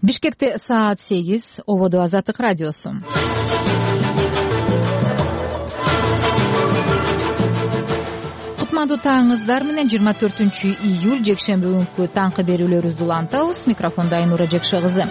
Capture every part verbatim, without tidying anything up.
Бишкекте саат сегиз, ободо Азаттык радиосу. Кутмандуу таңыңыздар менен жыйырма төртүнчү июль жекшемби күнкү таңкы берүүлөрүбүздү улантабыз. Микрофонда Айнура Жекше кызы.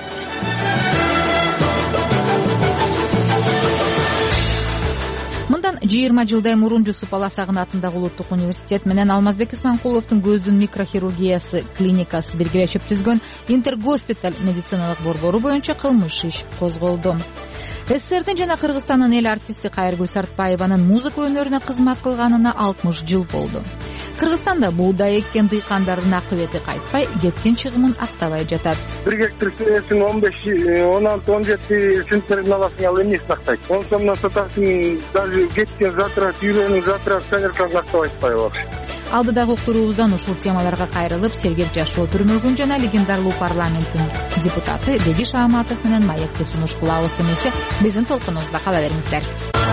Мындан жыйырма жылдай мурун Жусуп Аласагын атындагы улуттук университет менен Алмазбек Исманкуловдун көздүн микрохирургиясы клиникасы биргелешип түзгөн Интергоспиталь медициналык борбору боюнча кылмыш иш козголду. СССРдин жана Кыргызстандын эл артисти Кайыргүл Сартбаеванын музыка өнөрүнө кызмат кылганына алтымыш жыл болду. Кыргызстанда буудай эккен дыйкандардын акыбети кайтпай, кеткен чыгымын актабай жатат. бир гектар сүйөсүн он беш он алты он жети центнердин аласың, ал эмнесин актайт? он сомдон сатасың, даже кеткен затрат, үйрөнүп затрат, совершенно актабай атпайбы вообще. Алдыдагы уктуруубуздан ушул темаларга кайрылып, сергек жашоо түрмөгүн жана легендарлуу парламенттин депутаты Бегиш Ааматов менен маекти сунуш кылабыз эмесе, биздин толкунубузда кала бериңиздер.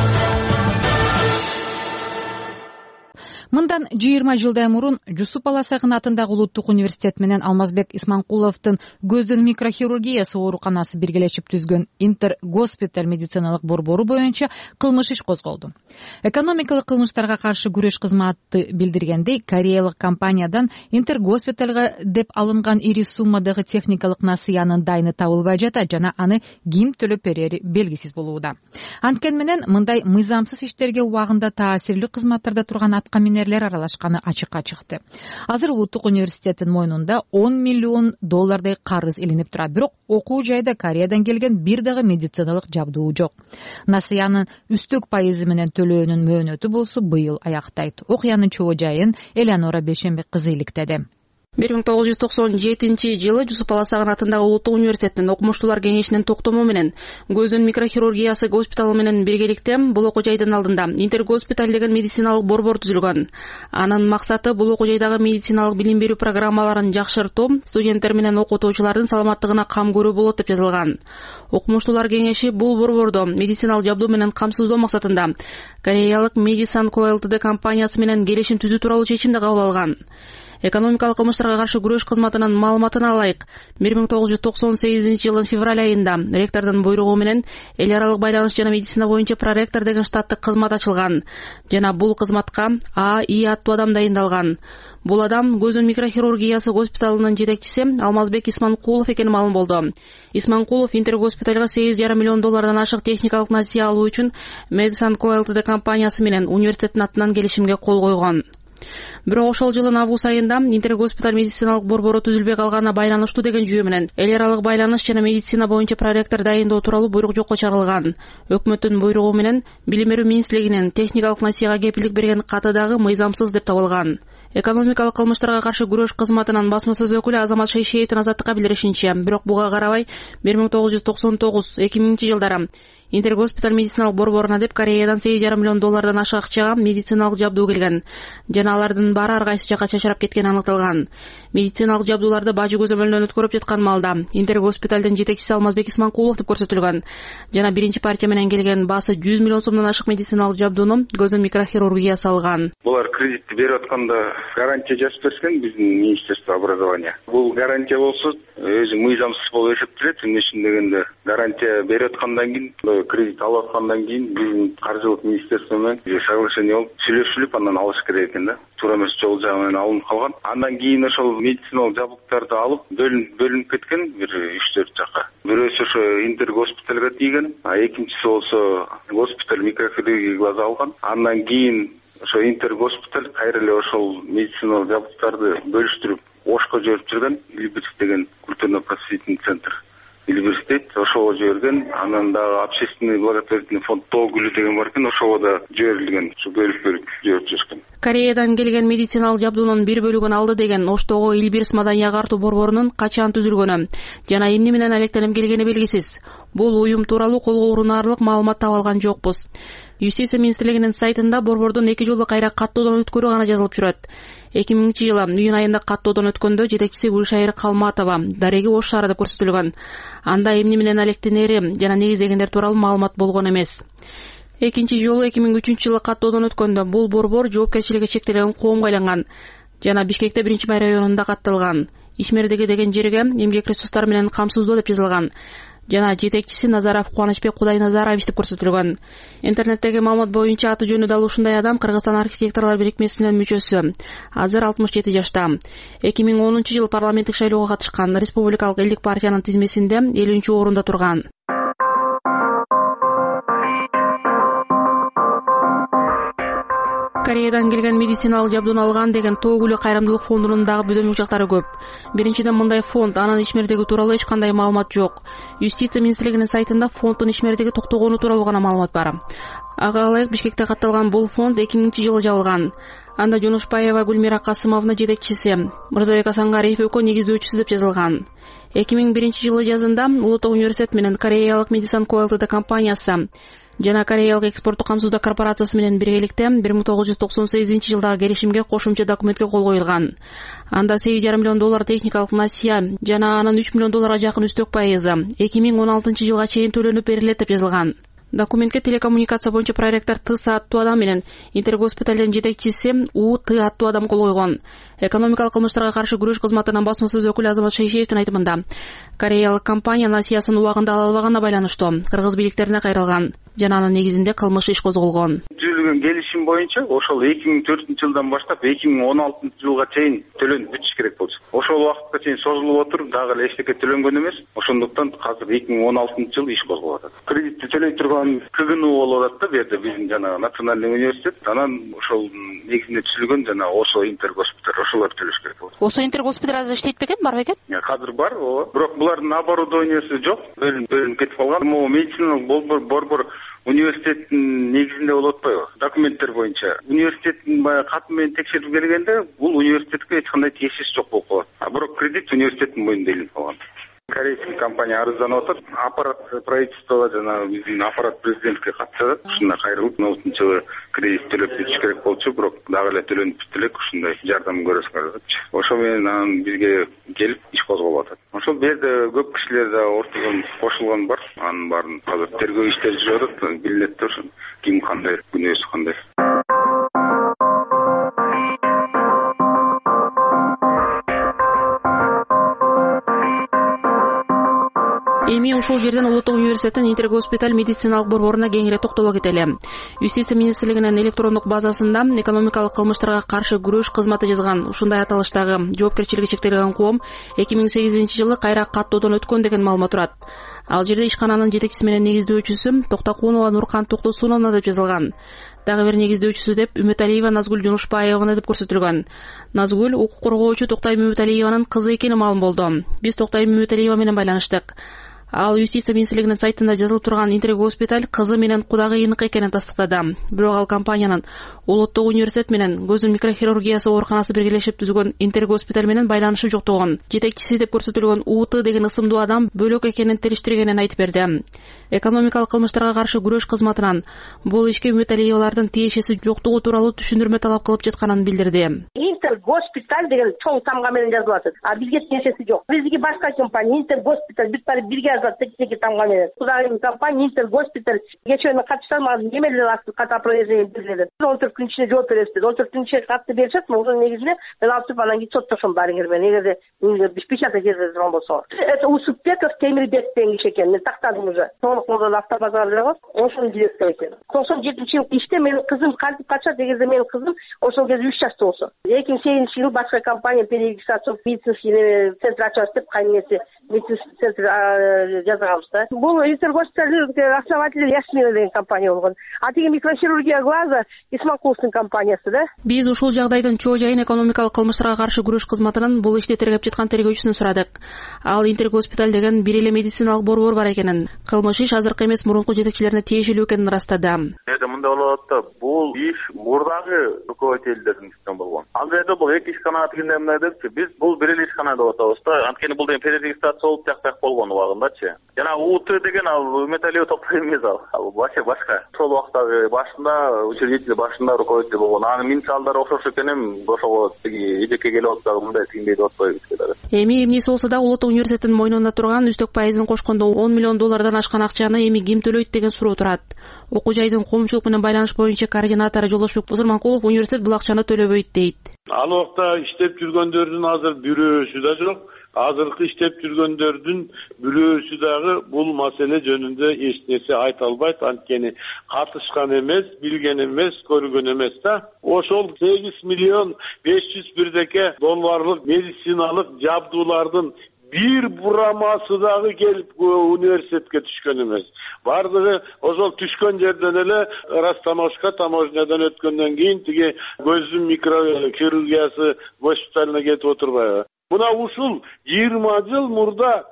Мындан жыйырма жылдай мурун Жусуп Аласагын атындагы улуттук университет менен Алмазбек Исманкуловдун көздүн микрохирургиясы ооруканасы биргелешип түзгөн Интергоспиталь медициналык борбору боюнча кылмыш иш козголду. Экономикалык кылмыштарга каршы күрөш кызматы билдиргендей, кореялык компаниядан Интергоспитальга деп алынган ири суммадагы техникалык насыянын дайыны табылбай жатат жана аны ким төлөп берери белгисиз болууда. Анткени менен мындай мыйзамсыз иштерге убагында таасирлүү кызматтарда турган аткаминерлер аралашканы ачыкка чыкты. Азыр улуттук университеттин мойнунда он миллион доллардай карыз илинип турат, бирок окуу жайда Кореядан келген бир дагы медициналык жабдуу жок. Насыянын үстөк пайызы менен төлөөнүн мөөнөтү болсо быйыл аяктайт. Окуянын чоо жайын Элеонора Бейшембек кызы иликтеди. бир миң тогуз жүз токсон жетинчи жылы Жусуп Аласагын атындагы улуттук университеттин окумуштуулар кеңешинин токтому менен көздүн микрохирургиясы госпиталы менен биргеликте бул окуу жайдын алдында Интергоспиталь деген медициналык борбор түзүлгөн. Анын максаты бул окуу жайдагы медициналык билим берүү программаларын жакшыртуу, студенттер менен окутуучулардын саламаттыгына кам көрүү болот деп жазылган. Окумуштуулар кеңеши бул борбордо медициналык жабдуу менен камсыздоо максатында кореялык Медисан Ко Лтд компаниясы менен келишим түзүү тууралуу чечимди кабыл алган. Экономикалык кылмыштарга каршы күрөш кызматынын маалыматына ылайык, бир миң тогуз жүз токсон сегизинчи жылдын февраль айында ректордун буйругу менен эл аралык байланыш жана медицина боюнча проректор деген штаттык кызмат ачылган жана бул кызматка А И аттуу адам дайындалган. Бул адам көздүн микрохирургиясы госпиталынын жетекчиси Алмазбек Исманкулов экени маалым болду. Исманкулов Интергоспитальга сегиз жарым миллион доллардан ашык техникалык насыя алуу үчүн Медисан Ко Лтд компаниясы менен университеттин атынан келишимге кол койгон. Бирок ошол жылдын август айында Интергоспиталь медициналык борбору түзүлбөй калганына байланыштуу деген жүйө менен эл аралык байланыш жана медицина боюнча проректор дайындоо тууралуу буйрук жокко чыгарылган. Өкмөттүн буйругу менен Билим берүү министрлигинин техникалык насыяга кепилдик берген каты дагы мыйзамсыз деп табылган. Экономикалык кылмыштарга каршы күрөш кызматынын басма сөз өкүлү Азамат Шейшеевдин Азаттыкка билдиришинче, бирок буга карабай бир миң тогуз жүз токсон тогуз эки миңинчи жылдары Интергоспиталь медициналык борборуна деп Кореядан сегиз жарым миллион доллардан ашык акчага медициналык жабдуу келген. Жана алардын баары ар кайсы жакка чачырап кеткени аныкталган. Медициналык жабдууларды бажы көзөмөлүнөн өткөрүп жаткан малда Интергоспитальдын жетекчиси Алмазбек Исманкулов деп көрсөтүлгөн. Жана биринчи партия менен келген баасы жүз миллион сомдон ашык медициналык жабдууну көздүн микрохирургиясы алган. Булар кредитти берип атканда гарантия жазып берген биздин Министерство образования. Бул гарантия болсо өзү мыйзамсыз болуп эсептелет. Эмне үчүн дегенде гарантия берип аткандан кийин, кредит алып аткандан кийин биздин каржылык министерство менен соглашение болуп сүйлөшүлүп андан алыш керек экен да. Туура эмес жол жагы менен алынып калган. Андан кийин ошол медициналык жабдыктарды алып бөлүнүп бөлүнүп кеткен бир үч төрт жакка. Бирөөсү ошо Интергоспитальга тийген, а экинчиси болсо госпиталь микрохирургия глаза алган. Андан кийин ошо Интергоспиталь кайра эле ошол медициналык жабдыктарды бөлүштүрүп Ошко жиберип жүргөн, Илбирс деген культурно-просветительный центр. Университет ошого жиберген, анан дагы общественный благотворительный фонд Тогүлү деген бар экен, ошого да жиберилген, ушу бөлүп-бөлүп жиберип жүргөн. Кореядан келген медициналык жабдуунун бир бөлүгүн алды деген Оштогу Илбирс маданий агартуу борборунун качан түзүлгөнү жана эмне менен алектенип келгени белгисиз. Бул уюм тууралуу колго урунаарлык маалымат таба алган жокпуз. Юстиция министрлигинин сайтында борбордун эки жолу кайра каттоодон өткөрүү гана жазылып жүрөт. эки миңинчи жылы июнь айында каттоодон өткөндө жетекчиси Гүлшайыр Калматова дареги Ош шаары деп көрсөтүлгөн. Анда эмне менен алектенери жана негиздегендер тууралуу маалымат болгон эмес. Экинчи жолу эки миң үчүнчү жылы каттоодон өткөндө бул борбор жоопкерчилиги чектелген коомго айланган жана Бишкекте биринчи май районунда катталган. Ишмердеги деген жерге эмгек ресурстары менен камсыздоо деп жазылган жана жетекчиси Назаров Кубанычбек Кудайназарович деп көрсөтүлгөн. Интернеттеги маалымат боюнча аты жөнү дал ушундай адам Кыргызстан архитекторлор бирикмесинин мүчөсү. Азыр алтымыш жети жашта. эки миң онунчу жылы парламенттик шайлоого катышкан, республикалык элдик партиянын тизмесинде элүүнчү орунда турган. Кореядан келген медициналык жабдууну алган деген Тоогүлү кайрымдуулук фондунун дагы бөдөм учактары көп. Биринчиден, мындай фонд, анын ишмердиги тууралуу эч кандай маалымат жок. Юстиция министрлигинин сайтында фонддун ишмердиги токтогону тууралуу гана маалымат бар. Ага ылайык Бишкекте катталган бул фонд эки миңинчи жылы жабылган. Анда Жонушбаева Гүлмира Касымовна жетекчиси, Мырзабек Асангариев экөө негиздөөчүсү деп жазылган. эки миң биринчи жылы жазында Улуттук университет менен Кореялык Медисан Ко Лтд компаниясы жана Кореялык экспорттук камсыздоо корпорациясы менен биргеликте бир миң тогуз жүз токсон сегизинчи жылдагы келишимге кошумча документке кол коюлган. Анда сегиз жарым миллион доллар техникалык насыя жана анын үч миллион долларга жакын үстөк пайызы эки миң он алтынчы жылга чейин төлөнүп берилет деп жазылган. Документке телекоммуникация боюнча проректор Тыса аттуу адам менен Интергоспиталдын жетекчиси У Ты аттуу адам кол койгон. Экономикалык кылмыштарга каршы күрөш кызматынын басма сөз өкүлү Азамат Шейшеевдин айтымында, кореялык компания насыясын убагында ала албаганына байланыштуу кыргыз бийликтерине кайрылган жана анын негизинде кылмыш иш козголгон. Түзүлгөн келишим боюнча ошол эки миң төртүнчү жылдан баштап эки миң он алтынчы жылга чейин төлөнүп бүтүш керек болчу. Ошол убакытка чейин созулуп отуруп, дагы эле эчтеке төлөнгөн эмес. Ошондуктан азыр эки миң он алтынчы жылы иш козголуп атат. Кредитти төлөй турган КГНУ болуп атат да, бу жерде биздин жана Национальный университет, анан ошол негизинде түзүлгөн жана ошо Интергоспиталь, ошолор төлөш керек болот. Ошо Интергоспиталь азыр иштейт бекен, бар бекен? Азыр бар, ооба. Бирок булардын оборудованиясы жок, бөлүнүп кетип калган. Могу медициналык борбор университеттин негизинде болуп атпайбы? Документтер боюнча университеттин баягы каты менен текшерип келгенде бул университетке эч кандай тиешеси жок болуп калат. А бирок кредит университеттин мойнунда илинип калган. Корейский компания арызданып атат. Аппарат правительство жана биздин аппарат президентке кат жазат. Ушундай кайрылып, алтынчы жылы кредит төлөп бүтүш керек болчу, бирок дагы эле төлөнүп бүтүп элек, ушундай жардам көрөсүңөр депчи. Ошо менен анан бизге келип иш козголуп атат. Ошол жерде көп кишилер да ортодон кошулган бар. Анын баарын азыр тергөө иштери жүрүп атат, билинет да ошо ким кандай, күнөөсү кандай. Эми ушул жерден Улуттук университеттин Интергоспиталь медициналык борборуна кеңири токтоло кетели. Юстиция министрлигинин электрондук базасында экономикалык кылмыштарга каршы күрөш кызматы жазган ушундай аталыштагы жоопкерчилиги чектелген коом эки миң сегизинчи жылы кайра каттоодон өткөн деген маалымат турат. Ал жерде ишкананын жетекчиси менен негиздөөчүсү Токтокунова Нуркан Токтосуновна деп жазылган. Дагы бир негиздөөчүсү деп Үмүталиева Назгүл Жонушбаеваны деп көрсөтүлгөн. Назгүл укук коргоочу Токтайым Үмүталиеванын кызы экени маалым болду. Биз Токтайым Үмүталиева менен байланыштык. Ал Юстиция министрлигинин сайтында жазылып турган Интергоспиталь кызы менен кудагы ыйнык экенин тастыктады. Бирок ал компаниянын Улуттук университет менен көздүн микрохирургиясы ооруканасы биргелешип түзгөн Интергоспиталь менен байланышы жоктугун, жетекчиси деп көрсөтүлгөн У Ты деген ысымдуу адам бөлөк экенин териштиргенин айтып берди. Экономикалык кылмыштарга каршы күрөш кызматынан бул ишке Үмүталиевалардын тиешеси жоктугу тууралуу түшүндүрмө талап кылып жатканын билдирди. Интергоспиталь деген чоң тамга менен жазылып атат. А бизге тиешеси жок. Бизге башка компания Интергоспиталь бүт баары бирге жазылат теги тамга менен. Кудайым компания Интергоспиталь кечөөмө катышсам, азыр неме эле ката опровержение берилет. он төрт күн ичинде жооп бересиз деп. он төрт күн ичинде катты беришет, ошонун негизинде мен алып чыгып анан кийин соттошом барыңер менен. Эгерде биз печатать этип турган болсоңор. Это Усупбеков Темирбек деген киши экен. Мен тактадым уже. Толук автобазар бар. Ошонун директору экен. токсон жетинчи жылы иште менин кызым кантип качат, эгерде менин кызым ошол кезде үч жашта болсо. эки миң сегизинчи жылы башка компания перерегистрация медицинский центр ачабыз деп кайнеси медицинский центр жазганбыз да. Бул Интергоспиталь основатель Ясмина деген компания болгон. А тиги микрохирургия глаза Исмакуловдун компаниясы да. Биз ушул жагдайдын чоо жайын экономикалык кылмыштарга каршы күрөш кызматынан бул ишти тергеп жаткан тергөөчүсүнөн сурадык. Ал Интергоспиталь деген бир эле медициналык борбор бар экенин, кылмыш иш азыркы эмес мурунку жетекчилерине тиешелүү экенин ырастады. Эде мындай болот да, бул иш мурдагы руководителдердин ишинен болгон. Ал жерде бул эки ишкана тигиндей мындай депчи, биз бул бир эле ишкана деп атабыз да. Анткени бул деген перерегистрация болуп тияк болгон убагындачы. Жана У Ты деген ал Үмүталиева Токтойм эмес ал. Ал башка башка. Сол убактагы башында учредитель башында руководитель болгон. Анын мисалдары окшош экенин ошого тиги эжекке келип атса мындай тигиндей деп атпайбы бизге дагы. Эми эмнеси болсо да Улуттук университеттин мойнунда турган үстөк пайызын кошкондо он миллион доллардан ашкан акчаны эми ким төлөйт деген суроо турат. Окуу жайдын коомчулук менен байланыш боюнча координатору Жолдошбек Бузурманкулов университет бул акчаны төлөбөйт дейт. Ал убакта иштеп жүргөндөрдүн азыр бирөөсү да жок. Азыркы иштеп жүргөндөрдүн бирөөсү дагы бул маселе жөнүндө эч нерсе айта албайт. Анткени катышкан эмес, билген эмес, көргөн эмес да. Ошол сегиз миллион беш жүз бирдеке долларлык медициналык жабдуулардын бир бурамасы дагы келип университетке түшкөн эмес. Бардыгы ошол түшкөн жерден эле растаможка, таможнядан өткөндөн кийин тиги көздүн микрохирургиясы госпиталына кетип отурбайбы? Мына ушул жыйырма жыл мурда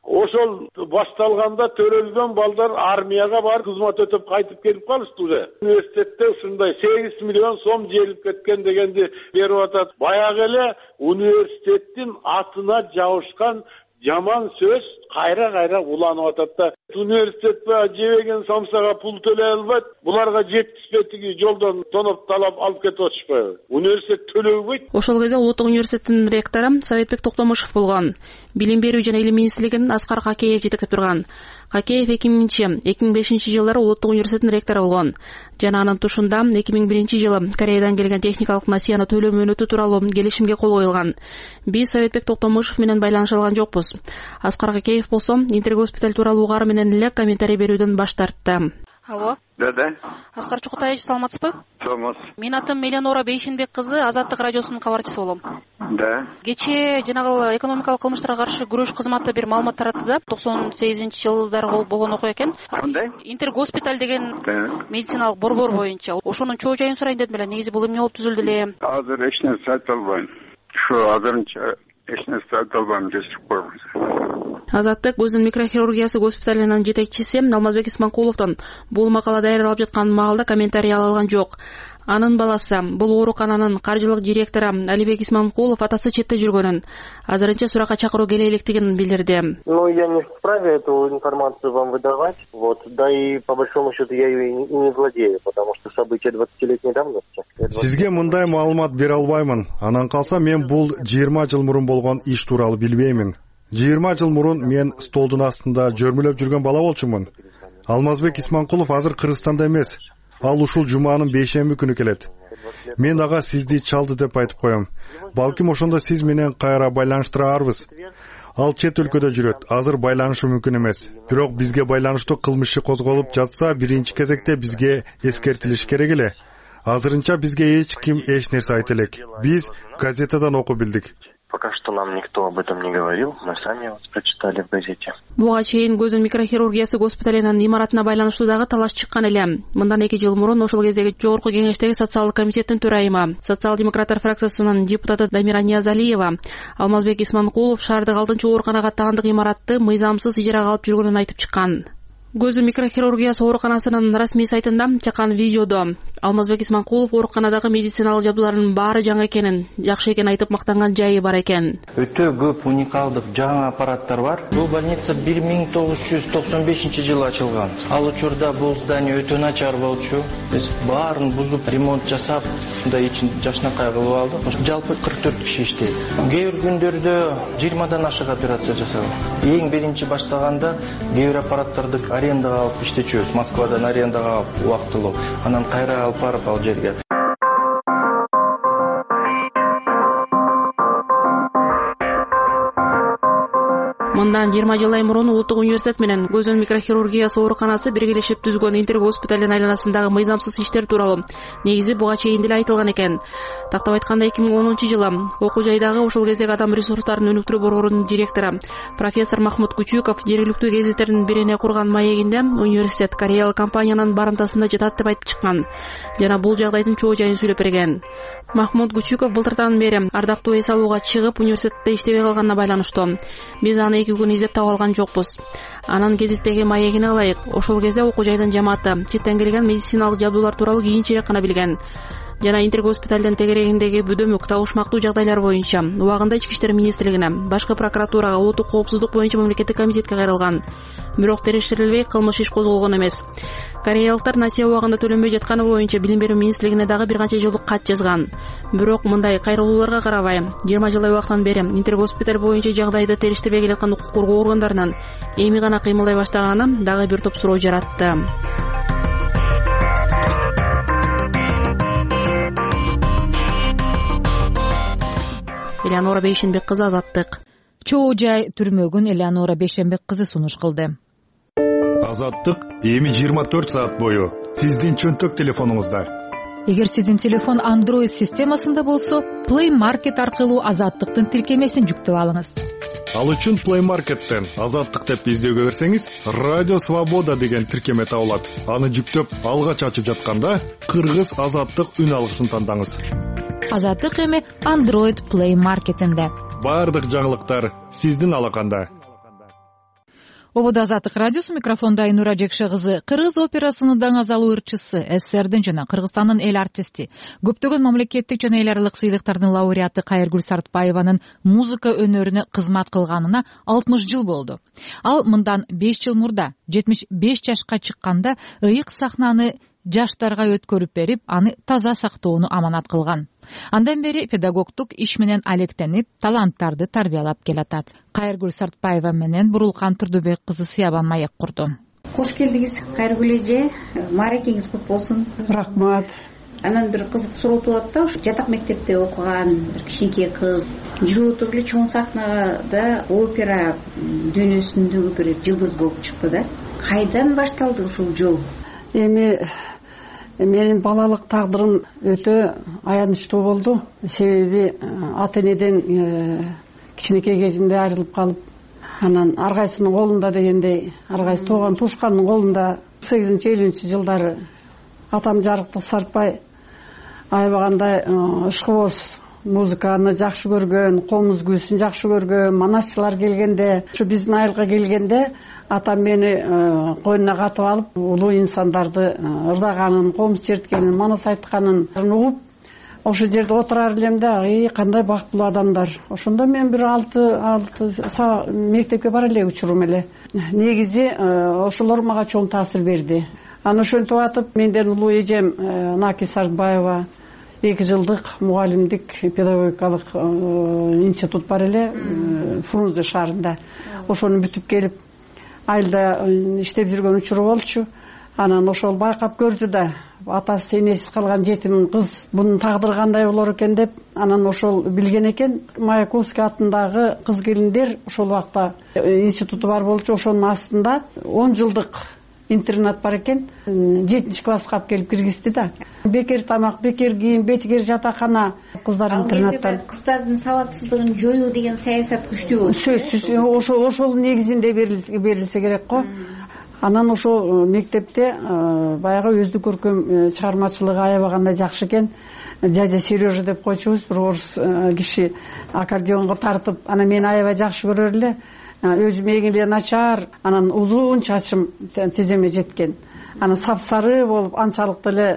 ошол башталганда төрөлгөн балдар армияга барып кызмат өтөп кайтып келип калышты уже. Университетте ушундай сегиз миллион сом желип кеткен дегенди берип атат. Баягы эле университеттин атына жабышкан жаман сөз кайра-кайра уланып атат да. Университет жебеген самсага пул төлөй албайт. Буларга жетишпейтиги жолдон тоноп талап алып кетип атышпайбы? Университет төлөбөйт. Ошол кезде Улуттук университеттин ректору Советбек Токтомушев болгон. Билим берүү жана илим министрлигинин Аскар Какеев жетектеп турган. Какеев эки миңинчи эки миң бешинчи жылдары Улуттук университеттин ректору болгон. Жана анын тушунда эки миң биринчи жылы Кореядан келген техникалык насыяны төлөө мөөнөтү тууралуу келишимге кол коюлган. Биз Советбек Токтомушев менен байланыша алган жокпуз. Аскар Какеев болсо Интергоспиталь тууралуу угары менен эле комментарий берүүдөн баш тартты. Алло. Да, да. Аскар Чукутаевич, саламатсызбы? Саламатсыз. Менин атым Меленора Бейшенбек кызы, Азаттык радиосунун кабарчысы болом. Да. Кечээ жанагы экономикалык кылмыштарга каршы күрөш кызматы бир маалымат таратты да, токсон сегизинчи жылдары болгон окуя экен. Кандай? Интергоспиталь деген медициналык борбор боюнча. Ошонун чоо жайын сурайын дедим эле. Негизи бул эмне болуп түзүлдү эле? Азыр эч нерсе айта албайм. Ушу азырынча эч нерсе айта албайм, кечирип коюңуз. Азаттык көздүн микрохирургиясы госпиталынын жетекчиси Алмазбек Исманкуловдон бул макала даярдалып жаткан маалда комментарий ала алган жок. Анын баласы, бул оорукананын каржылык директору Алибек Исманкулов атасы четте жүргөнүн, азырынча суракка чакыруу келе электигин билдирди. Ну, я не вправе эту информацию вам выдавать, вот, да и по большому счету я ее и не владею, потому что события двадцатилетней давности. Сизге мындай маалымат бере албаймын. Анан калса мен бул жыйырма жыл мурун болгон иш тууралуу билбеймин. жыйырма жыл мурун мен столдун астында жөрмөлөп жүргөн бала болчумун. Алмазбек Исманкулов азыр Кыргызстанда эмес. Ал ушул жуманын бейшемби күнү келет. Мен ага сизди чалды деп айтып коем. Балким ошондо сиз менен кайра байланыштырарбыз. Ал чет өлкөдө жүрөт. Азыр байланышы мүмкүн эмес. Бирок бизге байланыштуу кылмыш козголуп жатса, биринчи кезекте бизге эскертилиш керек эле. Азырынча бизге эч ким эч нерсе айта элек. Биз газетадан окуп билдик. Пока что нам никто об этом не говорил, мы сами вот прочитали в газете. Буга чейин көздүн микрохирургиясы госпиталынын имаратына байланыштуу дагы талаш чыккан эле. Мындан эки жыл мурун ошол кездеги жогорку кеңештеги социалдык комитеттин төрайымы, социал-демократтар фракциясынын депутаты Дамира Ниязалиева Алмазбек Исманкулов шаардык алтынчы ооруканага таандык имаратты мыйзамсыз ижарага алып жүргөнүн айтып чыккан. Көздүн микрохирургиясы ооруканасынын расмий сайтында чакан видеодо Алмазбек Исманкулов ооруканадагы медициналык жабдуулардын баары жаңы экенин, жакшы экенин айтып мактанган жайы бар экен. Өтө көп уникалдык жаңы аппараттар бар. Бул больница бир миң тогуз жүз токсон бешинчи жылы ачылган. Ал учурда бул здание өтө начар болчу. Биз баарын бузуп, ремонт жасап, ушундай ичин жашнакай кылып алдык. Жалпы кырк төрт киши иштейт. Кээ бир күндөрдө жыйырмадан ашык операция жасалат. Эң биринчи баштаганда кээ бир аппараттарды арендага алып иштечүбүз. Москвадан арендага алып убактылуу. Анан кайра алып барып ал жерге. Мындан жыйырма жыл мурун Улуттук университет менен көздүн микрохирургиясы ооруканасы биргелешип түзгөн Интергоспиталдын айланасындагы мыйзамсыз иштер тууралуу негизи буга чейин деле айтылган экен. Тактап айтканда эки миң онунчу жылы окуу жайдагы ошол кездеги адам ресурстарын өнүктүрүү борборунун директору профессор Махмуд Күчүков жергиликтүү гезиттердин бирине курган маегинде университет кореялык компаниянын барымтасында жатат деп айтып чыккан жана бул жагдайдын чоо жайын сүйлөп берген. Махмуд Күчүков былтырдан бери ардактуу эс алууга чыгып университетте иштебей калганына байланыштуу. Биз аны эки күн издеп таба алган жокпуз. Анын гезиттеги маегине алайык. Ошол кезде окуу жайдын жамааты четтен келген медициналык жабдуулар тууралуу кийинчерээк гана билген. Жана Интергоспиталдын тегерегиндеги бүдөмүк табышмактуу жагдайлар боюнча убагында Ички иштер министрлигине, башкы прокуратурага, улуттук коопсуздук боюнча мамлекеттик комитетке кайрылган. Бирок териштирилбей кылмыш иш козголгон эмес. Кореялыктар насыя убагында төлөнбөй жатканы боюнча билим берүү министрлигине дагы бир канча жолу кат жазган. Бирок мындай кайрылууларга карабай, жыйырма жылдай убакыттан бери Интергоспиталь боюнча жагдайды териштирбей келаткан укук коргоо органдарынын эми гана кыймылдай баштаганы дагы бир топ суроо жаратты. Элеонора Бейшенбек кызы, Азаттык. Чоо жай түрмөгүн Элеонора Бейшенбек кызы сунуш кылды. Азаттык эми жыйырма төрт саат бою сиздин чөнтөк телефонуңузда. Эгер сиздин телефон Android системасында болсо, Play Market аркылуу Азаттыктын тиркемесин жүктөп алыңыз. Ал үчүн Play Market'тен Азаттык деп издөөгө берсеңиз, Радио Свобода деген тиркеме табылат. Аны жүктөп алгач ачып жатканда Кыргыз Азаттык үн алгысын тандаңыз. Азаттык эми Android Play Market'инде. Бардык жаңылыктар сиздин алаканда. Обода Азаттык радиосу, микрофонда Айнура Жекше кызы. Кыргыз операсынын даңазалуу ырчысы, СССРдин жана Кыргызстандын эл артисти, көптөгөн мамлекеттик жана эл аралык сыйлыктардын лауреаты Кайыргүл Сартбаеванын музыка өнөрүнө кызмат кылганына алтымыш жыл болду. Ал мындан беш жыл мурда жетимиш беш жашка чыкканда ыйык сахнаны жаштарга өткөрүп берип, аны таза сактоону аманат кылган. Андан бери педагогдук иш менен алектенип, таланттарды тарбиялап келатат. Кайыргүл Сартбаева менен Бурулкан Турдубек кызы Сыябан маек курду. Кош келдиңиз, Кайыргүл эже. Мааракеңиз көп болсун. Рахмат. Анан бир кызык суроо туулат да, ушу жатак мектепте окуган бир кичинекей кыз жүрүп отуруп эле чоң сахнада опера дүйнөсүндөгү бир жылдыз болуп чыкты да. Кайдан башталды ушул жол? Эми менин балалык тагдырым өтө аянычтуу болду. Себеби ата энеден кичинекей кезимде айрылып калып, анан ар кайсынын колунда дегендей, ар кайсы тууган туушкандын колунда сегизинчи элүүнчү жылдары атам Жарыктык Сартбай аябагандай ышкыбоз музыканы жакшы көргөн, комуз күүсүн жакшы көргөн, манасчылар келгенде, ушу биздин айылга келгенде атам мени койнуна катып алып, улуу инсандарды ырдаганын, комуз черткенин, манас айтканын угуп, ошол жерде отурар элем да, эй, кандай бактылуу адамдар. Ошондо мен бир алты алты мектепке бара элек учурум эле. Негизи ошолор мага чоң таасир берди. Аны ошентип атып, менден улуу эжем Наки Сартбаева эки жылдык мугалимдик педагогикалык институт бар эле Фрунзе шаарында. Ошону бүтүп келип, айылда иштеп жүргөн учуру болчу. Анан ошол байкап көрдү да, атасы энесиз калган жетим кыз бунун тагдыры кандай болор экен деп, анан ошол билген экен. Маяковский атындагы кыз келиндер ошол убакта институту бар болчу, ошонун астында он жылдык интернат бар экен. жетинчи класска алып келип киргизди да. Бекер тамак, бекер кийим, бекер жатакана, кыздар интернаттан. Кыздардын сабатсыздыгын жоюу деген саясат күчтүү. Сөзсүз ошол ошол негизинде берилсе керек го. Анан ошол мектепте баягы өздүк көркөм чыгармачылыгы аябагандай жакшы экен. Дядя Сережа деп койчубуз, бир орус киши аккордеонго тартып, анан мени аябай жакшы көрөр эле. Өзүм эгиле начар, анан узун чачым тиземе жеткен. Анан сапсары болуп, анчалык деле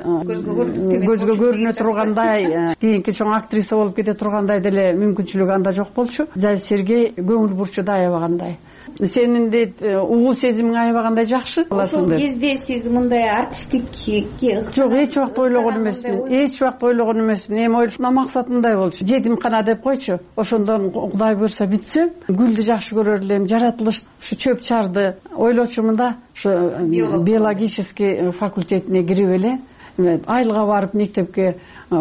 көзгө көрүнө тургандай, кийинки чоң актриса болуп кете тургандай деле мүмкүнчүлүгү анда жок болчу. Дядя Сергей көңүл бурчу да аябагандай. Сенин де угуу сезимиң аябагандай жакшы. Ошол кезде сиз мындай артисттикке жок, эч убакта ойлогон эмесмин. Эч убакта ойлогон эмесмин. Эми ойлошуна максатым мындай болчу. Жетимкана деп койчу. Ошондон Кудай буйрса бүтсөм, гүлдү жакшы көрөр элем, жаратылыш, ушу чөп чарды ойлочумун да, ушу биологический факультетине кирип эле, айылга барып мектепке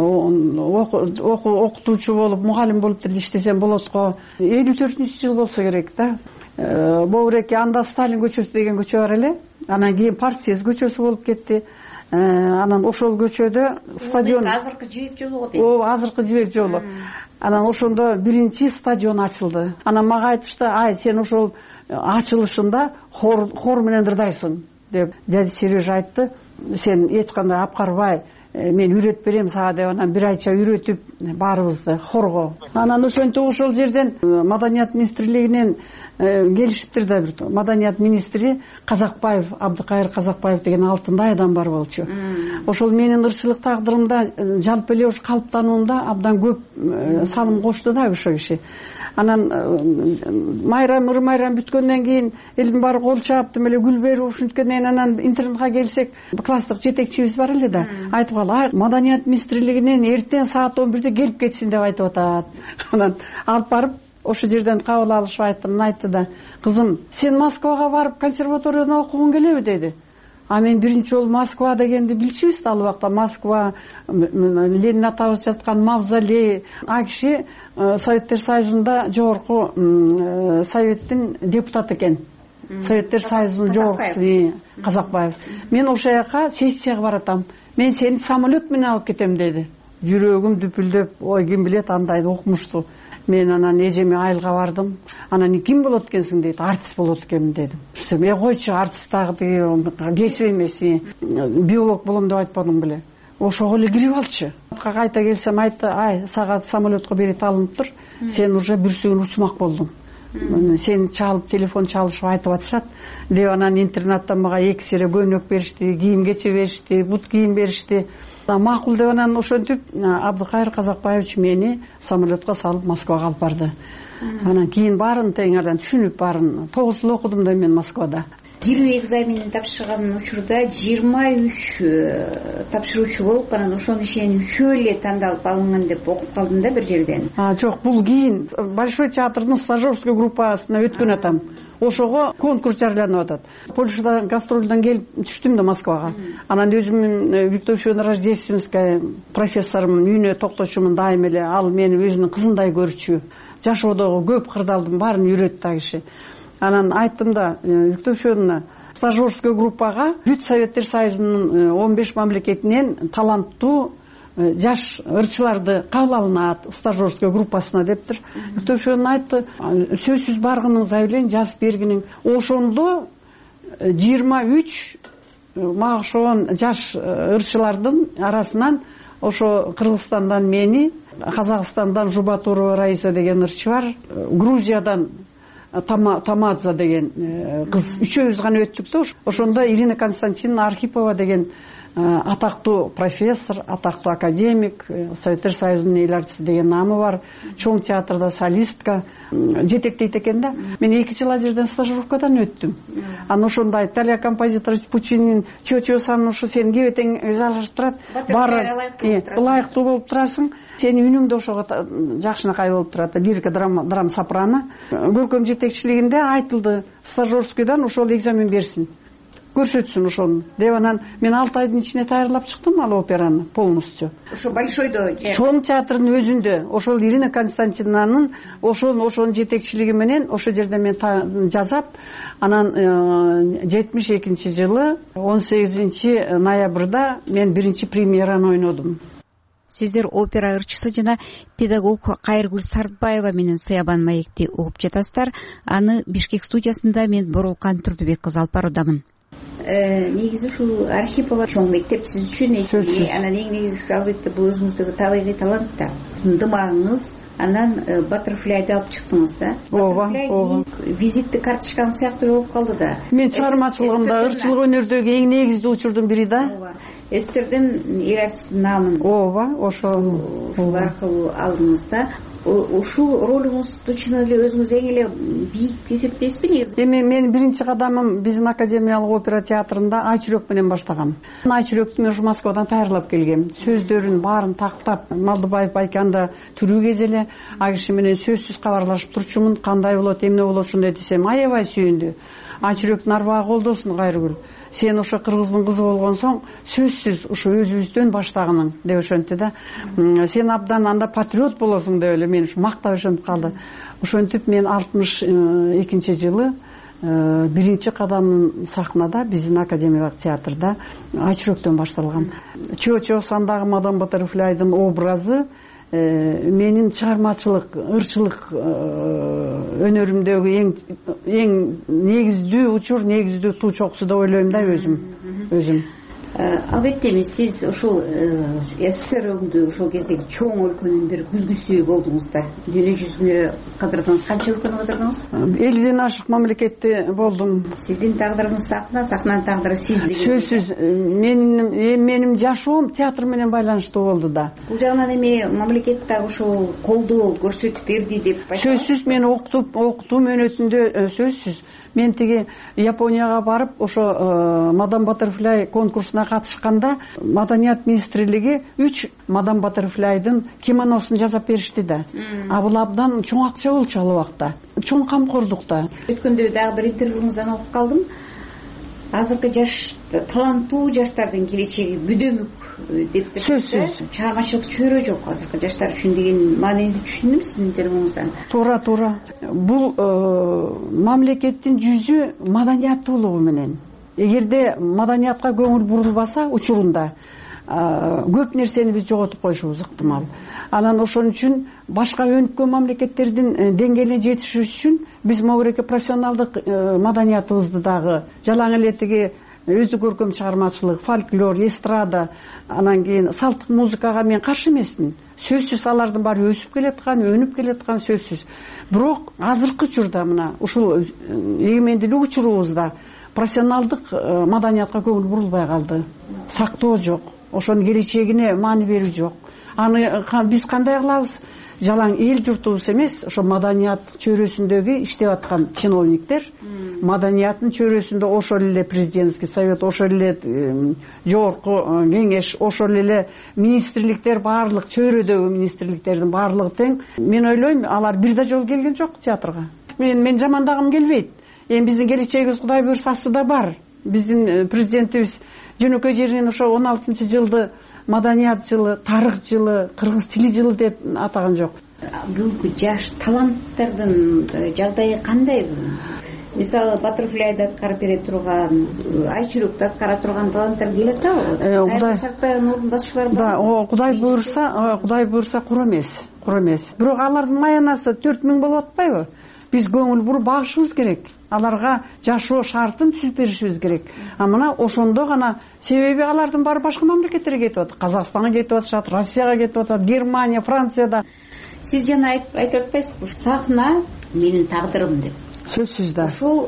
окутуучу болуп, мугалим болуп деле иштесем болот го. элүү төртүнчү жыл болсо керек да. Боуреке анда Сталин көчөсү деген көчө бар эле. Анан кийин Партсъезд көчөсү болуп кетти. Анан ошол көчөдө стадион, азыркы Жибек жолу го. О, азыркы Жибек жолу. Анан ошондо биринчи стадион ачылды. Анан мага айтышты, ай, сен ошол ачылышында хор хор менен ырдайсың деп дядя Сережа айтты. Сен эч кандай апкарбай, мен үйрөтүп берем сага деп, анан бир айча үйрөтүп баарыбызды хорго. Анан ошентип ошол жерден Маданият министрлигинен келишиптир да, бир Маданият министри Казакбаев, Абдыкайыр Казакбаев деген алтындай адам бар болчу. Ошол менин ырчылык тагдырымда, жалпы эле ушу калыптануумда абдан көп салым кошту да ошол киши. Анан майрам ырмайрам бүткөндөн кийин элдин баары кол чаптым эле гүл берип ушинткенден анан интернетке келсек, класстык жетекчибиз бар эле да, айтып калды, Маданият министрлигинен эртең саат он бирде келип кетсин деп айтып атат. Анан алып барып ошол жерден кабыл алышып айттым, айтты да, кызым, сен Москвага барып консерваторияда окугуң келеби деди. А мен биринчи жолу Москва дегенди билчүбүз да, ал убакта Москва, Ленин атабыз жаткан мавзолей. А киши Советтер Союзунда жогорку советтин депутаты экен. Советтер Союзунун жогоркусу Казакбаев. Мен ошол жака сессияга баратам. Мен сени самолет менен алып кетем деди. Жүрөгүм дүпүлдөп, ой ким билет андайды окумушту. Мен анан эжеме айылга бардым. Анан ким болот экенсиң дейт. Артист болот экенмин дедим. Э койчу, артист дагы кесип эмес, биолог болом деп айтпадың беле. Ошого эле кирип алчы. Кайта келсем айтты, ай, сага самолетко билет алынып тур. Сен уже бүрсүгүн учмак болдуң. Сен чалып, телефон чалышып айтып атышат деп анан интернаттан мага эки сере көнөк беришти, кийим кече беришти, бут кийим беришти. Макул деп анан ошентип Абдыкайыр Казакбаевич мени самолетко салып Москвага алып барды. Анан кийин баарын теңерден түшүнүп баарын тогуз жыл окудум да мен Москвада. Кирүү экзаменин тапшырган учурда жыйырма үч тапшыруучу болуп, анан ошонун ичинен үчөө эле тандалып алынган деп окуп калдым да бир жерден. А, жок, бул кийин Большой театрдын стажерский группасына өткөн атам. Ошого конкурс жарыяланып атат. Польшадан гастролдон келип түштүм да Москвага. Анан өзүмүн Виктория Рождественская профессорумун үйүнө токточумун дайым эле. Ал мени өзүнүн кызындай көрчү. Жашоодогу көп кырдаалдын баарын үйрөттү да киши. Анан айттым да Виктория стажерский группага бүт Советтер Союзунун он беш мамлекетинен таланттуу жаш ырчыларды кабыл алынат стажерский группасына дептир. Виктория айтты, сөзсүз баргыныңыз заявление жазып бергиниң. Ошондо жыйырма үч мага ошон жаш ырчылардын арасынан ошо Кыргызстандан мени, Казакстандан Жубатурова Раиса деген ырчы бар, Грузиядан Тамадзе деген кыз, үчөөбүз гана өттүк да. Ошондо Ирина Константиновна Архипова деген атактуу профессор, атактуу академик, Советтер Союзунун эл артисти деген намы бар, чоң театрда солистка жетектейт экен да. Мен эки жыл ал жерден стажировкадан өттүм. Анан ошондо Италия композитор Пучинин Чочо-сан ошо сен кебетең жалгашып турат, баары ылайыктуу болуп турасың. Сенин үнүң да ошого жакшынакай болуп турат. Лирика драма, драм сопрано. Көркөм жетекчилигинде айтылды, стажерскийдан ошол экзамен берсин. Көрсөтсүн ошону. Деп анан мен алты айдын ичинде даярдап чыктым ал операны полностью. Ошо Большойдо, чоң театрдын өзүндө, ошол Ирина Константиновнанын ошол ошонун жетекчилиги менен ошол жерде мен жазап, анан жетимиш экинчи жылы он сегизинчи ноябрда мен биринчи премьераны ойнодум. Сиздер опера ырчысы жана педагог Кайыргүл Сартбаева менен Сыябан маекти угуп жатасыздар. Аны Бишкек студиясында мен Боролкан Турдубек кызы алып баруудамын. Негизи ушул Архипова чоң мектеп сиз үчүн эки, анан эң негизгиси албетте бул өзүңүздөгү табигый талант да. Дымагыңыз, анан Баттерфляйды алып чыктыңыз да. Ооба, ооба. Визитти карточкаңыз сыяктуу болуп калды да. Мен чыгармачылыгымда ырчылык өнөрдөгү эң негиздүү учурдун бири да. Ооба. Эстердин эл артистин намын. Ооба, ошо ушул аркылуу алдыңыз да. Ушул ролуңузду чын эле өзүңүз эң эле бийик эсептейсизби негизи? Эми мен биринчи кадамым биздин академиялык опера театрында Ай жүрөк менен баштагам. Ай жүрөктү мен ушу Москвадан даярдап келгем. Сөздөрүн баарын тактап, Малдыбаев байканда түрүү кезеле ай киши менен сөзсүз кабарлашып турчумун. Кандай болот, эмне болот ушундай десем, аябай сүйүндү. Ай жүрөктүн арбагы колдосун Кайыргүл. Сен ошо кыргыздын кызы болгонсоң, сөзсүз ушу өзүбүздөн баштагының деп ошентти да. Сен абдан анда патриот болосуң деп эле мен мактап ошентип калды. Ошентип мен алтымыш экинчи жылы биринчи кадамын сахнада биздин академиялык театрда Ай жүрөктөн башталган. Чо-Чо-сандагы мадам Баттерфляйдын образы менин чыгармачылык, ырчылык өнөрүмдөгү эң эң негиздүү учур, негиздүү туу чокусу деп ойлойм да өзүм. Өзүм. Албетте эми сиз ушул СССР өңдүү ошол кездеги чоң өлкөнүн бир күзгүсү болдуңуз да. Дүйнө жүзүнө кыдырдыңыз, канча өлкөнү кыдырдыңыз? элүүдөн ашык мамлекетте болдум. Сиздин тагдырыңыз сахна, сахнанын тагдыры сиз деген. Сөзсүз менин менин жашоом театр менен байланыштуу болду да. Бул жагынан эми мамлекет дагы ушул колдоо көрсөтүп берди деп айтасыз. Сөзсүз мен окутуп, окутуу мөөнөтүндө сөзсүз. Мен тиги Японияга барып, ошо Мадам Баттерфляй конкурсуна катышканда, Маданият министрлиги үч Мадам Баттерфляйдын кимоносун жасап беришти да. А бул абдан чоң акча болчу ал убакта. Чоң камкордук да. Өткөндө дагы бир интервьюңуздан окуп калдым. азыркы жаш таланттуу жаштардын келечеги бүдөмүк деп сөзсүз чыгармачылык чөйрө жок азыркы жаштар үчүн деген маанини түшүндүм сиздин интервьюңуздан. туура туура бул мамлекеттин жүзү маданияттуулугу менен. Эгерде маданиятка көңүл бурулбаса учурунда көп нерсени биз жоготуп коюшубуз ыктымал. Анан ошон үчүн башка өнүккөн мамлекеттердин деңгээлине жетишиш үчүн биз могуреке профессионалдык маданиятыбызды дагы жалаң эле тиги өзү көркөм чыгармачылык, фольклор, эстрада, анан кийин салттык музыкага мен каршы эмесмин. Сөзсүз алардын баары өсүп келаткан, өнүп келаткан сөзсүз. Бирок азыркы учурда мына ушул эгемендүүлүк учурубузда профессионалдык маданиятка көңүл бурулбай калды. Сактоо жок. Ошонун келечегине маани берүү жок. Аны биз кандай кылабыз? Жалаң эл журтубуз эмес, ошо маданият чөйрөсүндөгү иштеп аткан чиновниктер, маданиятын чөйрөсүндө ошол эле президентский совет, ошол эле жогорку кеңеш, ошол эле министрликтер, баардык чөйрөдөгү министрликтердин баардыгы тең. Мен ойлойм, алар бир да жолу келген жок театрга. Мен мен жамандагым келбейт. Эми биздин келечегибиз Кудай буйрса астыда бар. Биздин президентибиз жөнөкөй жеринен ошо он алтынчы жылды маданият жылы, тарых жылы, кыргыз тили жылы деп атаган жок. Бүгүнкү жаш таланттардын жагдайы кандай? Мисалы Баттерфляйды аткарып бере турган, Айчүрөктү аткара турган таланттар келе атабы? Кудай Сартбаевдин ордун басчылары бар. Да, Кудай буйрса, Кудай буйрса кур эмес, кур эмес. Бирок алардын маянасы төрт миң болуп атпайбы? Биз көңүл буруп багышыбыз керек. Аларга жашоо шартын түзүп беришибиз керек. А мына ошондо гана, себеби алардын баары башка мамлекеттерге кетип атат. Казакстанга кетип атышат, Россияга кетип атат, Германия, Францияда. Сиз жана айтып атпайсызбы, сахна менин тагдырым деп. Сөзсүз да. Ошол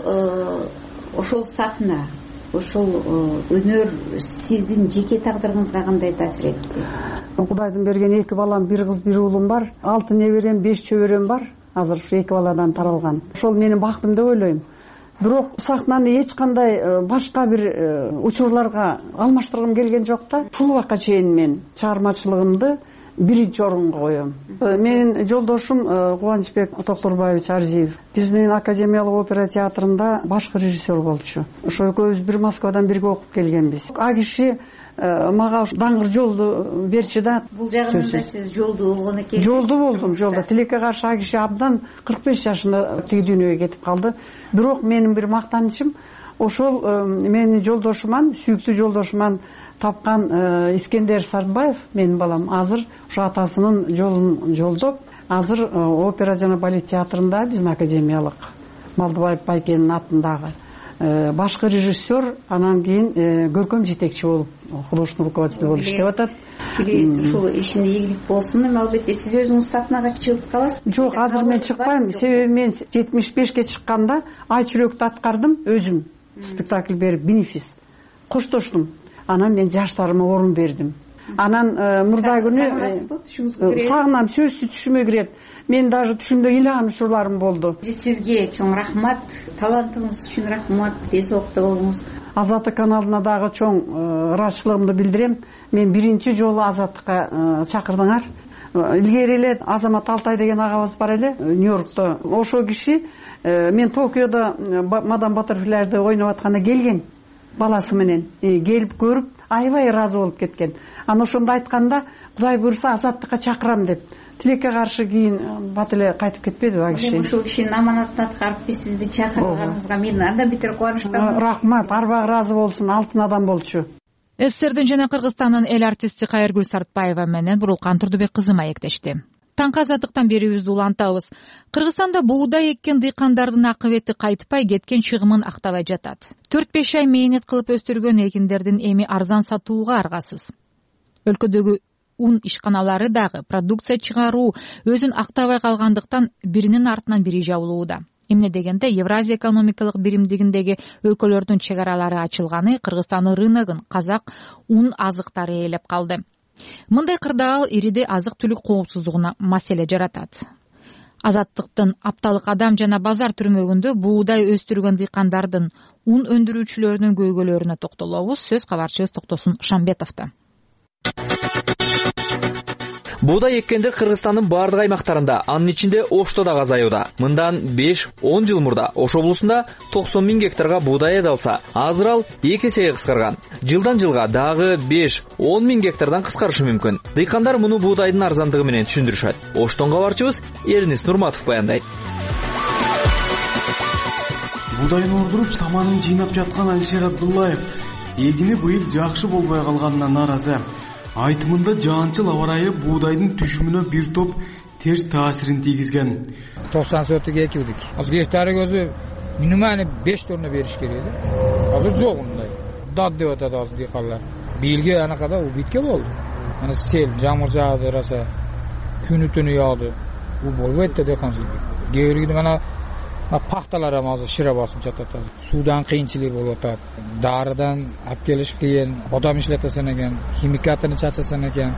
ошол сахна, ошол өнөр сиздин жеке тагдырыңызга кандай таасир этти? Кудайдын берген эки балам, бир кыз, бир уулум бар. Алты неберем, беш чөбөрөм бар. Азыр эки баладан таралган. Ошол менин бактым деп ойлойм. Бирок сахнаны эч кандай башка бир учурларга алмаштыргым келген жок да. Ушул убакка чейин мен чыгармачылыгымды биринчи орунга коем. Менин жолдошум Кубанычбек Токторбаевич Арзиев биз менен Академиялык опера театрында башкы режиссер болчу. Ошо экөөбүз бир Москвадан бирге окуп келгенбиз. А киши мага даңгыр жолду берчи да. Бул жагында сиз жолдуу болгон экенсиз. Жолдуу болдум, жолдо. Тилекке каршы а киши абдан кырк беш жашында тиги дүйнөгө кетип калды. Бирок менин бир мактанычым ошол менин жолдошуман, сүйүктүү жолдошуман тапкан Искендер Сартбаев, менин балам, азыр ошо атасынын жолун жолдоп, азыр опера жана балет театрында биздин Академиялык Малдыбаев Байкенин атындагы башкы режиссер, анан кийин көркөм жетекчи болуп, художественный руководитель болуп иштеп атат. Ушул ишине ийгилик болсун. Эми албетте сиз өзүңүз сахнага чыгып каласызбы? Жок, азыр мен чыкпайм. Себеби мен жетимиш бешке чыкканда Айчүрөктү аткардым өзүм. Спектакль берип, бенефис. Коштоштум. Анан мен жаштарыма орун бердим. Анан мурда күнү сагынам, сөзсүз түшүмө кирет. Мен даже түшүмдө ыйлаган учурларым болду. Сизге чоң рахмат, талантыңыз үчүн рахмат, эс окто болуңуз. Азаттык каналына дагы чоң ыраазычылыгымды билдирем. Мен биринчи жолу Азаттыкка чакырдыңар. Илгери эле Азамат Алтай деген агабыз бар эле, Нью-Йоркто. Ошол киши мен Токиодо Мадам Баттерфляйды ойноп атканда келген. Баласы менен келип көрүп, аябай ыраазы болуп кеткен. Аны ошондо айтканда, Кудай буйрса Азаттыкка чакырам деп. Тилекке каршы кийин бат эле кайтып кетпеди а киши. Ушул кишинин аманатын аткарып биз сизди чакырганыңызга мен андан бетер кубанычтамын. Рахмат, арбак ыраазы болсун, алтын адам болчу. СССРдин жана Кыргызстандын эл артисти Кайыргүл Сартбаева менен Бурулкан Турдубек кызы маектешти. Таңкы азаттыктан берүүбүздү улантабыз. Кыргызстанда буудай эккен дыйкандардын акыбети кайтпай, кеткен чыгымын актабай жатат. төрт беш ай мээнет кылып өстүргөн экиндердин эми арзан сатууга аргасыз. Өлкөдөгү ун ишканалары дагы продукция чыгаруу өзүн актабай калгандыктан биринин артынан бири жабылууда. Эмне дегенде Евразия экономикалык биримдигиндеги өлкөлөрдүн чек аралары ачылганы Кыргызстандын рыногун казак ун азыктары ээлеп калды. Мындай кырдаал ириде азык-түлүк коопсуздугуна маселе жаратат. Азаттыктын апталык адам жана базар түрмөгүндө буудай өстүргөн дыйкандардын ун өндүрүүчүлөрүнүн көйгөйлөрүнө токтолобуз. Сөз кабарчыбыз Токтосун Шамбетовдо. Буудай эккенде Кыргызстандын бардык аймактарында, анын ичинде Ошто да азаюуда. Мындан беш он жыл мурда Ош облусунда токсон миң гектарга буудай айдалса, азыр ал эки эсеге кыскарган. Жылдан жылга дагы беш он миң гектардан кыскарышы мүмкүн. Дыйкандар муну буудайдын арзандыгы менен түшүндүрүшөт. Оштон кабарчыбыз Эрнис Нурматов баяндайт. Буудайын ордуруп, саманын жыйнап жаткан Алишер Абдуллаев эгини быйыл жакшы болбой калганына нааразы. Айтымында жаанчыл аба ырайы буудайдын түшүмүнө бир топ терс таасирин тийгизген. токсон сотук экибдик. Азыр гектары өзү минимум беш тонна бериш керек эле. Азыр жок мындай. Дат деп атат азыр дыйканлар. Бийилге анакада убитке болду. Мына сел, жамыр жаады, раса күнү түнү жаады. У болбойт да дыйканчылык. Кээ ана пахталар азыр шыра басып жатат. Суудан кыйынчылык болуп атат. Дарыдан алып келиш кыйын, адам иштетесен экен, химикатын чачасен экен.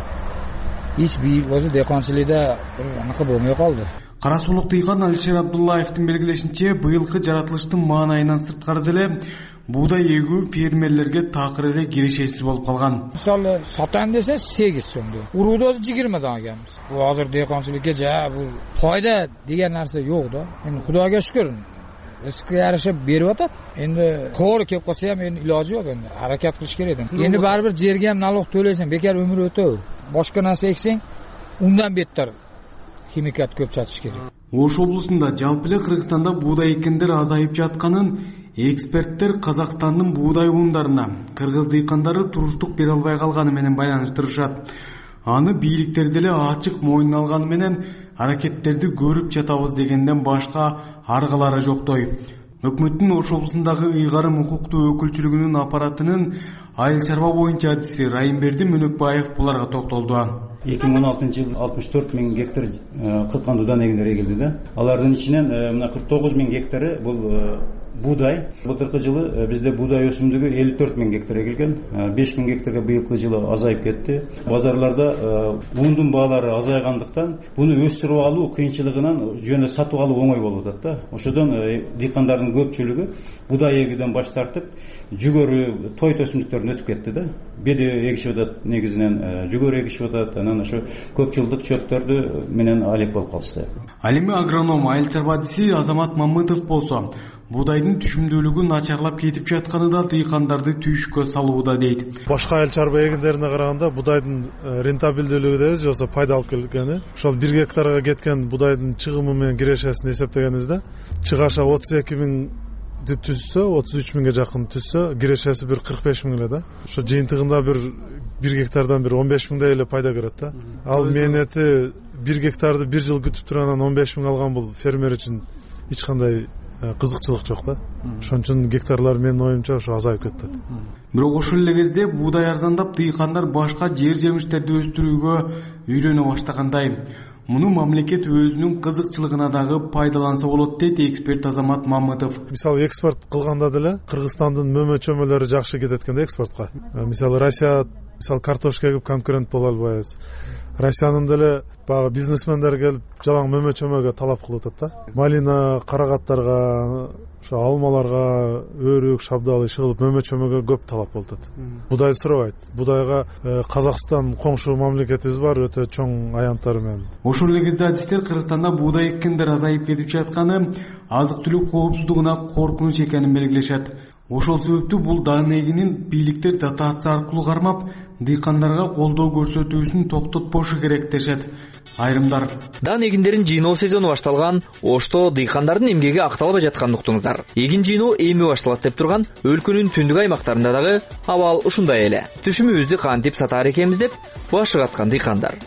Эч бийил өзү дыйканчылыкта анака болмой калды. Кара сулук дыйкан Алишер Абдуллаевдин белгилешинче, быйылкы жаратылыштын маанайынан сырткары деле буудай эгүү фермерлерге такыр эле кирешесиз болуп калган. Мисалы, сатан десе сегиз сомду. Урууду өзү жыйырма дан келебиз. Бул азыр дыйканчылыкка жа бул пайда деген нерсе жок да. Эми Кудайга шүкүр. Ризкке жараша берип атат. Энди коор кеп калса ham эми илажы жок энди. Аракет кылыш керек экен. Эми баары бир жерге ham налог төлөсөң, бекер өмүр өтөбү. Башка нерсе эксең, ундан беттер химикат көп чачыш керек. Ош облусунда жалпы эле Кыргызстанда буудай эккендер азайып жатканын эксперттер Казакстандын буудай уундарына кыргыз дыйкандары туруштук бере албай калганы менен байланыштырышат. Аны бийликтер деле ачык мойнуна алганы менен аракеттерди көрүп жатабыз дегенден башка аргалары жоктой. Өкмөттүн Ош облусундагы ыйгарым укуктуу өкүлчүлүгүнүн аппаратынын айыл чарба боюнча адиси Райымберди Мөнөкбаев буларга токтолду. эки миң он алтынчы жылы алтымыш төрт миң гектар кыткан дуудан эгиндер эгилди да. Алардын ичинен мына кырк тогуз миң гектары бул буудай. Былтыркы жылы бизде буудай өсүмдүгү элүү төрт миң гектар эгилген. беш миң гектарга быйылкы жылы азайып кетти. Базарларда уундун баалары азайгандыктан буну өстүрүп алуу кыйынчылыгынан жөнүндө сатып алуу оңой болуп атат да. Ошодон дыйкандардын көпчүлүгү буудай эгүүдөн баш тартып, жүгөрү, тойт өсүмдүктөрүн өтүп кетти да. Беди эгишип атат, негизинен жүгөрү эгишип атат, анан ошо көп жылдык чөптөрдү менен алек болуп калышты. Ал эми агроном, айыл чарба адиси Азамат Мамытов болсо, буудайдын түшүмдүүлүгү начарлап кетип жатканы да дыйкандарды түйшүккө салууда дейт. Башка айыл чарба эгиндерине караганда буудайдын рентабелдүүлүгү да же болсо пайда алып келгени. Ошол бир гектарга кеткен буудайдын чыгымы менен кирешесин эсептегенибизде, чыгаша отуз эки миң түзсө, отуз үч миңге жакын түзсө, кирешеси бир кырк беш миң эле да. Ошо жыйынтыгында бир бир гектардан бир он беш миңдей эле пайда көрөт да. Ал мээнети бир гектарды бир жыл күтүп туруп он беш миң алган бул фермер үчүн эч кандай кызыкчылык жок да. Ошон үчүн гектарлар менин оюмча ошо азайып кетет. Бирок ошол эле кезде буудай арзандап, дыйкандар башка жер жемиштерди өстүрүүгө үйрөнө баштагандай. Муну мамлекет өзүнүн кызыкчылыгына дагы пайдаланса болот дейт эксперт Азамат Мамытов. Мисалы экспорт кылганда деле Кыргызстандын мөмө чөмөлөрү жакшы кетет экен да экспортко. Мисалы Россия, мисалы картошка эгип конкурент боло албайбыз. Россиянын деле баягы бизнесмендер келип жалаң мөмө чөмөгө талап кылып атат да. Малина, карагаттарга, ошо алмаларга, өрүк, шабдалы чыгылып мөмө чөмөгө көп талап болуп атат. Будай сурабайт. Будайга Казакстан коңшу мамлекетибиз бар, өтө чоң аянттары менен. Ошол эле кезде адистер Кыргызстанда буудай эккендер азайып кетип жатканы азык-түлүк коопсуздугуна коркунуч экенин белгилешет. Ошол себептүү бул дан эгинин бийликтер дотация аркылуу кармап, дыйкандарга колдоо көрсөтүүсүн токтотпошу керек дешет айрымдар. Дан эгиндерин жыйноо сезону башталган, Ошто дыйкандардын эмгеги акталбай жатканын уктуңуздар. Эгин жыйноо эми башталат деп турган өлкөнүн түндүк аймактарында дагы абал ушундай эле. Түшүмүбүздү кантип сатаар экенбиз деп башы каткан дыйкандар.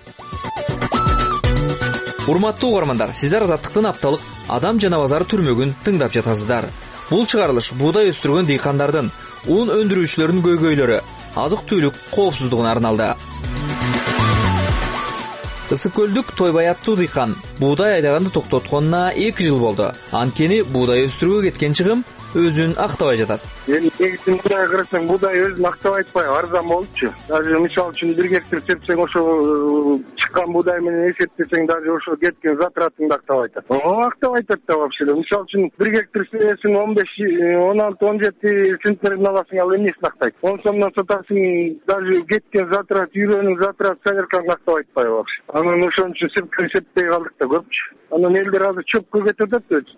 Урматтуу угармандар, сиздер Азаттыктын апталык адам жана базар түрмөгүн тыңдап жатасыздар. Бул чыгарылыш буудай өстүргөн дыйкандардын, ун өндүрүүчүлөрдүн көйгөйлөрү, азык-түлүк коопсуздугуна арналды. Ысык көлдүк Тойбай аттуу дыйкан буудай айдаганды токтотконуна эки жыл болду. Анткени буудай өстүрүүгө кеткен чыгым өзүн актабай жатат. Эми негизинен мындай карасаң, будай өзүн актабай атпайбы, арзан болупчу. Даже мисалы үчүн бир гектар сепсең, ошо чыккан будай менен эсептесең, даже ошо кеткен затратыңды актабай атат. Ооба, актабай атат да вообще. Мисалы үчүн бир гектар сепсең он беш, он алты, он жети центнерин аласың, ал эмнесин актайт? он сомдон сатасың, даже кеткен затрат, үйрөнүң затрат, саверкаңды актабай атпайбы вообще. Анан ошон үчүн сепкен сеппей калдык да көпчү. Анан элдер азыр чөпкө кетип атат.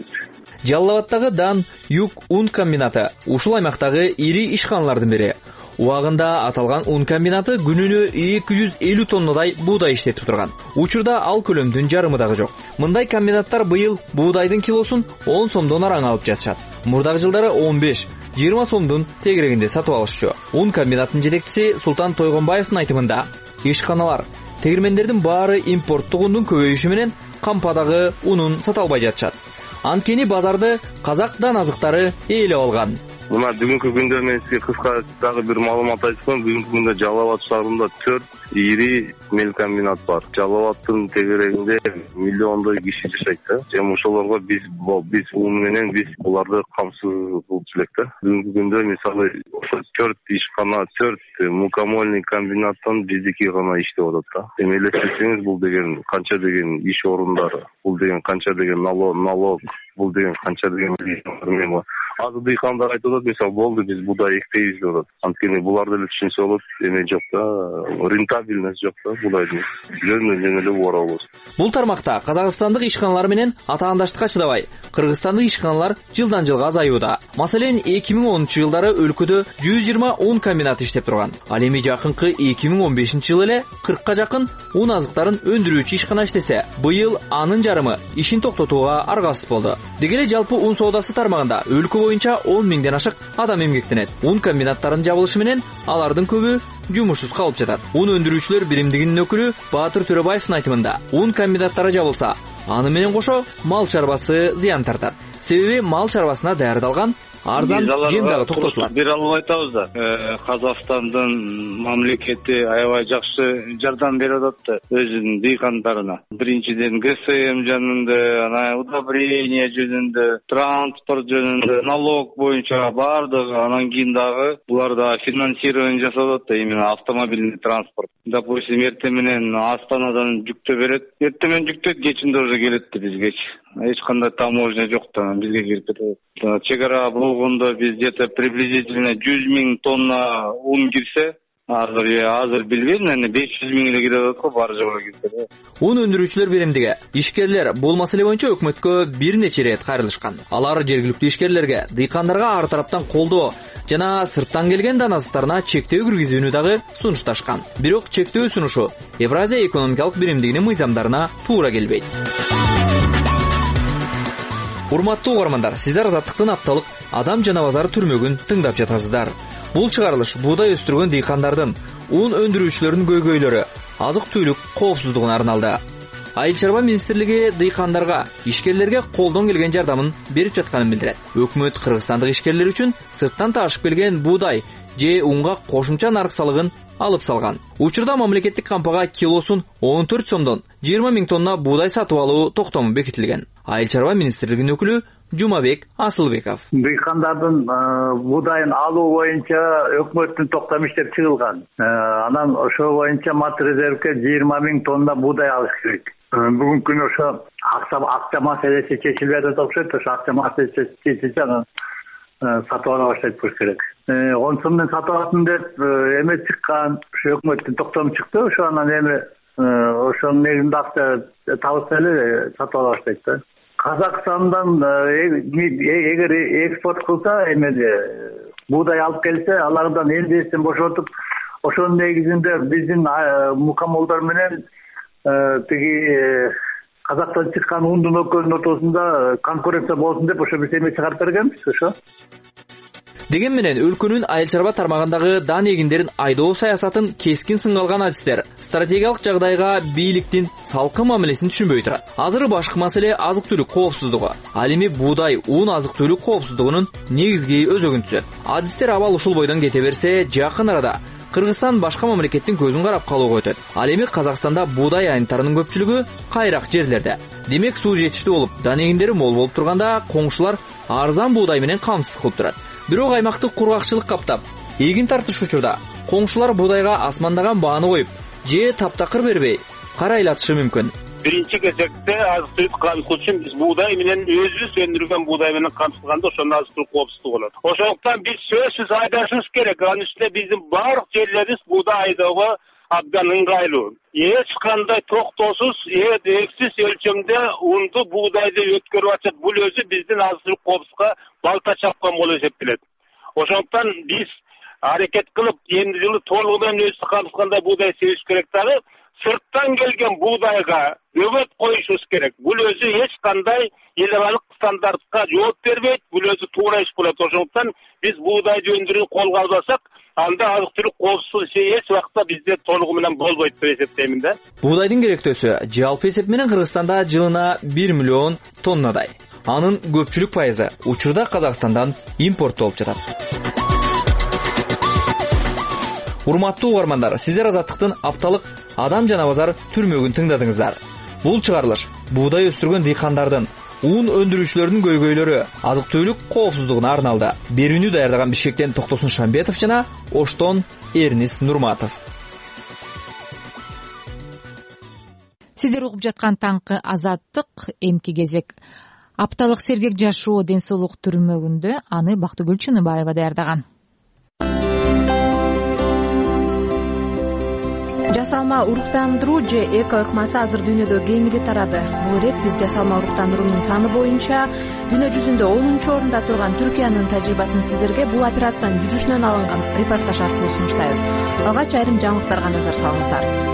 Жалал Абадтагы Дан Юг ун комбинаты ушул аймактагы ири ишканалардын бири. Убагында аталган ун комбинаты күнүнө эки жүз элүү тоннадай буудай иштетип турган. Учурда ал көлөмдүн жарымы дагы жок. Мындай комбинаттар быйыл буудайдын килосун он сомдон араң алып жатышат. Мурдагы жылдары он беш жыйырма сомдун тегерегинде сатып алышчу. ун комбинаттын жетекчиси Султан Тойгонбаевдин айтымында, ишканалар тегирмендердин баары импорттук ундун көбөйүшү менен кампадагы унун сата албай жатышат. Анткени базарды казак дан азыктары ээлеп алган. Мына бүгүнкү күндө мен сизге кыска дагы бир маалымат айтсам, бүгүнкү күндө Жалал Абад шаарында төрт ири мел комбинат бар. Жалал Абадтын тегерегинде миллиондой киши жашайт да. Жана ошолорго биз биз ун менен биз буларды камсыз кылып элек да. Бүгүнкү күндө мисалы ошо төрт ишкана, төрт мукомольный комбинаттан биздики гана иштеп атат да. Эми элестетсеңиз, бул деген канча деген иш орундары, бул деген канча деген налог, бул деген канча деген мен азыр дыйкандар айтып атат, мисалы болду биз будай экпейбиз деп атат. Анткени булар деле түшүнсө болот, эме жок да, рентабельность жок да булайдын. Жөн эле боролбос. Бул тармакта Казакстандык ишканалар менен атаандаштыкка чыдабай, Кыргызстандык ишканалар жылдан жылга азаюуда. Маселен, эки миң онунчу жылдары өлкөдө жүз жыйырма ун комбинат иштеп турган. Ал эми жакынкы эки миң он бешинчи жылы эле кыркка жакын ун азыктарын өндүрүүчү ишкана иштесе, быйыл анын жарымы ишин токтотууга аргасыз болду. Деги эле жалпы ун соодасы тармагында өлкө боюнча он миңден ашык адам эмгектенет. Ун комбинаттарын жабылышы менен алардын көбү жумушсуз калып жатат. Ун өндүрүүчүлөр биримдигинин өкүлү Баатыр Төрөбаевдин айтымында, ун комбинаттары жабылса, аны менен кошо мал чарбасы зыян тартат. Себеби мал чарбасына даярдалган арзан жем дагы токтотулат. Бир алып атабыз да. Казакстандын мамлекети аябай жакшы жардам берип атат өзүнүн дыйкандарына. Биринчиден ГСМ жөнүндө, анан удобрение жөнүндө, транспорт жөнүндө, налог боюнча бардыгы, анан кийин дагы буларда финансирование жасап атат, именно автомобильный транспорт. Допустим, эртең менен Астанадан жүктө берет, эртең менен жүктөйт, кечинде уже келет бизгечи. Эч кандай таможня жок да, бизге келип кетет. Чек ара болгондо биз где-то приблизительно жүз миң тонна ун кирсе, азыр азыр билбейм, эми беш жүз миң эле кирип атат го, баары жогу кирсе. Ун өндүрүүчүлөр биримдиги ишкерлер бул маселе боюнча өкмөткө бир нече ирет кайрылышкан. Алар жергиликтүү ишкерлерге, дыйкандарга ар тараптан колдоо жана сырттан келген дан азыктарына чектөө киргизүүнү дагы сунушташкан. Бирок чектөө сунушу Евразия экономикалык биримдигинин мыйзамдарына туура келбейт. Урматтуу угармандар, сиздер Азаттыктын апталык адам жанабазар түрмөгүн тыңдап жатасыздар. Бул чыгарылыш буудай өстүргөн дыйкандардын, ун өндүрүүчүлөрдүн көйгөйлөрү, азык-түлүк коопсуздугуна арналды. Айыл чарба министрлиги дыйкандарга, ишкерлерге колдон келген жардамын берип жатканын билдирет. Өкмөт кыргызстандык ишкерлер үчүн сырттан таашып келген буудай же унга кошумча нарык салыгын алып салган. Учурда мамлекеттик кампага килосун он төрт сомдон жыйырма миң тонна буудай сатып алуу токтому бекитилген. Айыл чарба министрлигинин өкүлү Жумабек Асылбеков. Дыйкандардын буудайын алуу боюнча өкмөттүн токтому иштеп чыгылган. Анан ошол боюнча мат резервке жыйырма миң тонна буудай алыш керек. Бүгүнкү күнү ошо акча акча маселеси чечилбей атат окшойт. Ошо акча маселеси чечилсе анан сатып ала баштайт болуш керек. он сомдон сатып алатын деп эме чыккан, ошо өкмөттүн токтому чыкты. Ошо анан эми ошонун негизинде акча табылса эле сатып ала баштайт да. Казакстандан эгер экспорт кылса, эмеде буудай алып келсе, алардан элдесин бошотуп, ошонун негизинде биздин мукамолдор менен тиги Казактан чыккан ундун экөөнүн ортосунда конкуренция болсун деп ошо биз эме чыгарып бергенбиз ошо. Деген менен өлкөнүн айыл чарба тармагындагы дан эгиндерин айдоо саясатын кескин сынга алган адистер стратегиялык жагдайга бийликтин салкын мамилесин түшүнбөй турат. Азыр башкы маселе азык-түлүк коопсуздугу. Ал эми буудай, ун азык-түлүк коопсуздугунун негизги өзөгүн түзөт. Адистер абал ушул бойдон кете берсе, жакын арада Кыргызстан башка мамлекеттин көзүн карап калууга өтөт. Ал эми Казакстанда буудай айнттарынын көпчүлүгү кайрак жерлерде. Демек суу жетиштүү болуп, данегиндери мол болуп турганда коңшулар арзан буудай менен камсыз кылып турат. Бирок аймакты кургакчылык каптап, эгин тартыш учурда коңшулар буудайга асмандаган бааны коюп, же таптакыр бербей карайлатышы мүмкүн. Биринчи кезекте азык-түлүк камсыз үчүн биз буудай менен өзүбүз өндүргөн буудай менен камсызганда ошондо азык-түлүк коопсуздук болот. Ошондуктан биз сөзсүз айдашыбыз керек. Анын үстүнө биздин баардык жерлерибиз буудай айдоого абдан ыңгайлуу. Эч кандай токтоосуз, эксиз өлчөмдө унду буудайды өткөрүп атат. Бул өзү биздин азык-түлүк коопсузлукка балта чапкан болуп эсептелет. Ошондуктан биз аракет кылып, эмди жылы толугу менен өзүбүз камсызганда буудай себиш керек дагы сырттан келген буудайга өбөт коюшубуз керек. Бул өзү эч кандай эл аралык стандартка жооп бербейт. Бул өзү туура иш болот. Ошондуктан биз буудайды өндүрүүнү колго албасак, анда азык-түлүк коопсуздугу эч убакта бизде толугу менен болбойт деп эсептеймин да. Буудайдын керектөөсү жалпы эсеп менен Кыргызстанда жылына бир миллион тоннадай. Анын көпчүлүк пайызы учурда Казакстандан импорттолуп жатат. Урматтуу угармандар, сиздер Азаттыктын апталык Адам жана базар түрмөгүн тыңдадыңыздар. Бул чыгарылыш буудай өстүргөн дыйкандардын, ун өндүрүүчүлөрдүн көйгөйлөрү, азык-түлүк коопсуздугуна арналды. Берүүнү даярдаган Бишкектен Токтосун Шамбетов жана Оштон Эрнис Нурматов. Сиздер угуп жаткан таңкы Азаттык, эмки кезек апталык сергек жашоо ден соолук түрмөгүндө, аны Бактыгүл Чыныбаева даярдаган. Жасалма уруктандыруу же эко ыкмасы азыр дүйнөдө кеңири тарады. Бул ирет биз жасалма уруктандыруунун саны боюнча дүйнө жүзүндө онунчу орунда турган Түркиянын тажрыйбасын сиздерге бул операциянын жүрүшүнөн алынган репортаж аркылуу сунуштайбыз. Алгач айрым жаңылыктарга назар салыңыздар.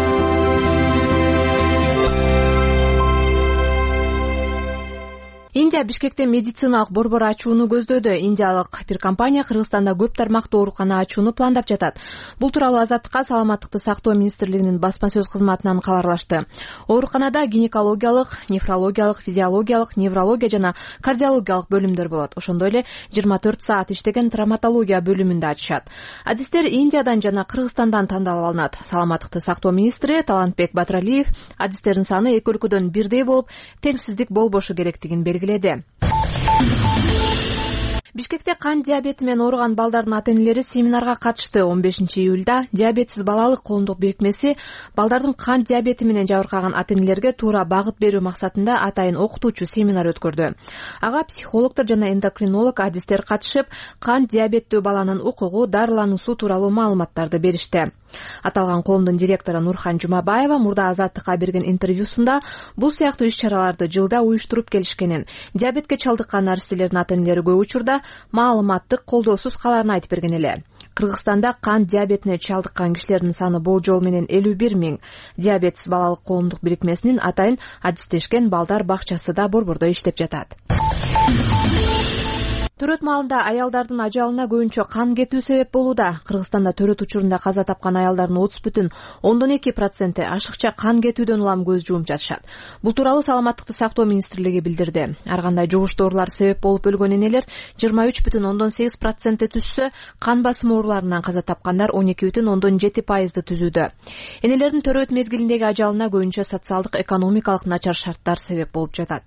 Индия Бишкекте медициналык борбор ачууну көздөдө. Индиялык бир компания Кыргызстанда көп тармактуу оорукана ачууну пландап жатат. Бул тууралуу Азаттыкка Саламаттыкты сактоо министрлигинин басма сөз кызматынан кабарлашты. Ооруканада гинекологиялык, нефрологиялык, физиологиялык, неврология жана кардиологиялык бөлүмдөр болот. Ошондой эле жыйырма төрт саат иштеген травматология бөлүмүндө ачышат. Адистер Индиядан жана Кыргызстандан тандалып алынат. Саламаттыкты сактоо министри Талантбек Батыралиев адистердин саны эки өлкөдөн бирдей болуп, теңсиздик болбошу керектигин белгиледи. Бишкекте кан диабети менен ооруган балдардын ата-энелери семинарга катышты. он бешинчи июлда диабетсиз балалык коомдук бирикмеси балдардын кан диабети менен жабыркаган ата-энелерге туура багыт берүү максатында атайын окутуучу семинар өткөрдү. Ага психологдор жана эндокринолог адистер катышып, кан диабеттүү баланын укугу, дарылануусу тууралуу маалыматтарды беришти. Аталган коомдун директору Нурхан Жумабаева мурда Азаттыкка берген интервьюсунда бул сыяктуу иш-чараларды жылда уюштуруп келишкенин, диабетке чалдыккан наристелердин ата-энелери көп учурда маалыматтык колдоосуз каларын айтып берген эле. Кыргызстанда кан диабетине чалдыккан кишилердин саны болжол менен элүү бир миң. Диабетсиз балалык коомдук бирикмесинин атайын адистешкен балдар бакчасы да борбордо иштеп жатат. Төрөт маалында аялдардын ажалына көбүнчө кан кетүү себеп болууда. Кыргызстанда төрөт учурунда каза тапкан аялдардын отуз бүтүн ондон эки проценти ашыкча кан кетүүдөн улам көз жумуп жатышат. Бул тууралуу Саламаттыкты сактоо министрлиги билдирди. Ар кандай жугуш доорулар себеп болуп өлгөн энелер жыйырма үч бүтүн ондон сегиз процентти түзсө, кан басымы ооруларынан каза тапкандар он эки бүтүн ондон жети пайызды түзүүдө. Энелердин төрөт мезгилиндеги ажалына көбүнчө социалдык, экономикалык начар шарттар себеп болуп жатат.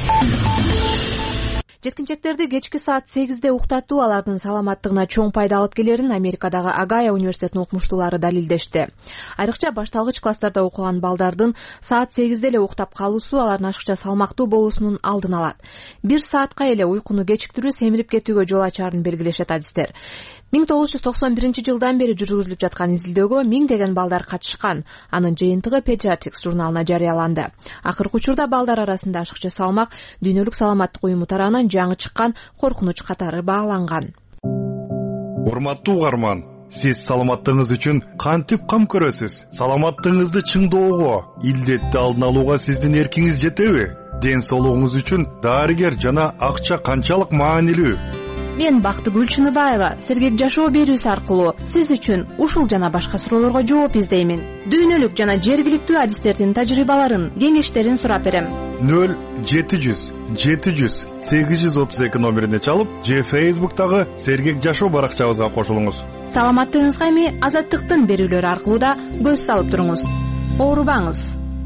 Жеткинчектерди кечки саат сегизде уктатуу алардын саламаттыгына чоң пайда алып келерин Америкадагы Агая университетинин окумуштуулары далилдешти. Айрыкча башталгыч класстарда окуган балдардын саат сегизде эле уктап калуусу алардын ашыкча салмактуу болуусунун алдын алат. Бир саатка эле уйкуну кечиктирүү семирип кетүүгө жол ачаарын белгилешет адистер. миң тогуз жүз токсон биринчи жылдан бери жүргүзүлүп жаткан изилдөөгө миңдеген балдар катышкан. Анын жыйынтыгы Pediatrics журналына жарыяланды. Акыркы учурда балдар арасында ашыкча салмак Дүйнөлүк саламаттык уюму тарабынан жаңы чыккан коркунуч катары бааланган. Урматтуу угарман, сиз саламаттыгыңыз үчүн кантип кам көрөсүз? Саламаттыгыңызды чыңдоого, илдетти алдын алууга сиздин эркиңиз жетеби? Ден соолугуңуз үчүн дарыгер жана акча канчалык маанилүү? Мен Бактыгүл Чыныбаева сергек жашоо берүүсү аркылуу сиз үчүн ушул жана башка суроолорго жооп издеймин. Дүйнөлүк жана жергиликтүү адистердин тажрыйбаларын, кеңештерин сурап берем. нөл жети жүз жети жүз сегиз жүз отуз эки номерине чалып же Facebook'тагы Сергек жашоо баракчабызга кошулуңуз. Саламаттыгыңызга эми Азаттыктын берүүлөрү аркылуу да көз салып туруңуз. Оорубаңыз.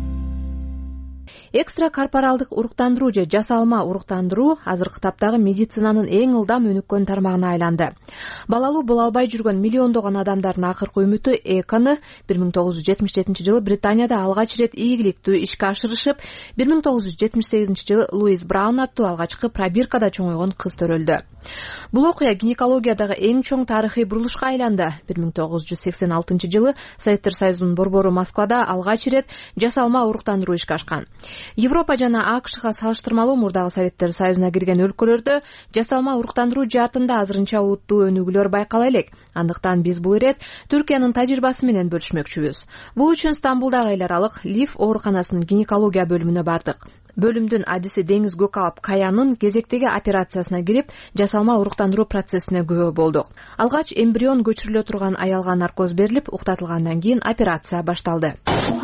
Экстра корпоралдык уруктандыруу же жасалма уруктандыруу азыркы таптагы медицинанын эң ылдам өнүккөн тармагына айланды. Балалуу боло албай жүргөн миллиондогон адамдардын акыркы үмүтү эконы бир миң тогуз жүз жетимиш жетинчи жылы Британияда алгач ирет ийгиликтүү ишке ашырышып, бир миң тогуз жүз жетимиш сегизинчи жылы Луис Браун аттуу алгачкы пробиркада чоңойгон кыз төрөлдү. Бул окуя гинекологиядагы эң чоң тарыхый бурулушка айланды. бир миң тогуз жүз сексен алтынчы жылы Советтер Союзунун борбору Москвада алгач ирет жасалма уруктандыруу ишке ашкан. Европа жана АКШга салыштырмалуу мурдагы Советтер Союзуна кирген өлкөлөрдө жасалма уруктандыруу жаатында азырынча улуттуу өнүгүүлөр байкала элек. Андыктан биз бул ирет Түркиянын тажрыйбасы менен бөлүшмөкчүбүз. Бул үчүн Стамбулдагы эл аралык Лиф ооруканасынын гинекология бөлүмүнө бардык. Бөлүмдүн адиси Деңиз Gökalp Каянын кезектеги операциясына кирип, жасалма уруктандыруу процессине күбө болдук. Алгач эмбрион көчүрүлө турган аялга наркоз берилип, уктатылгандан кийин операция башталды.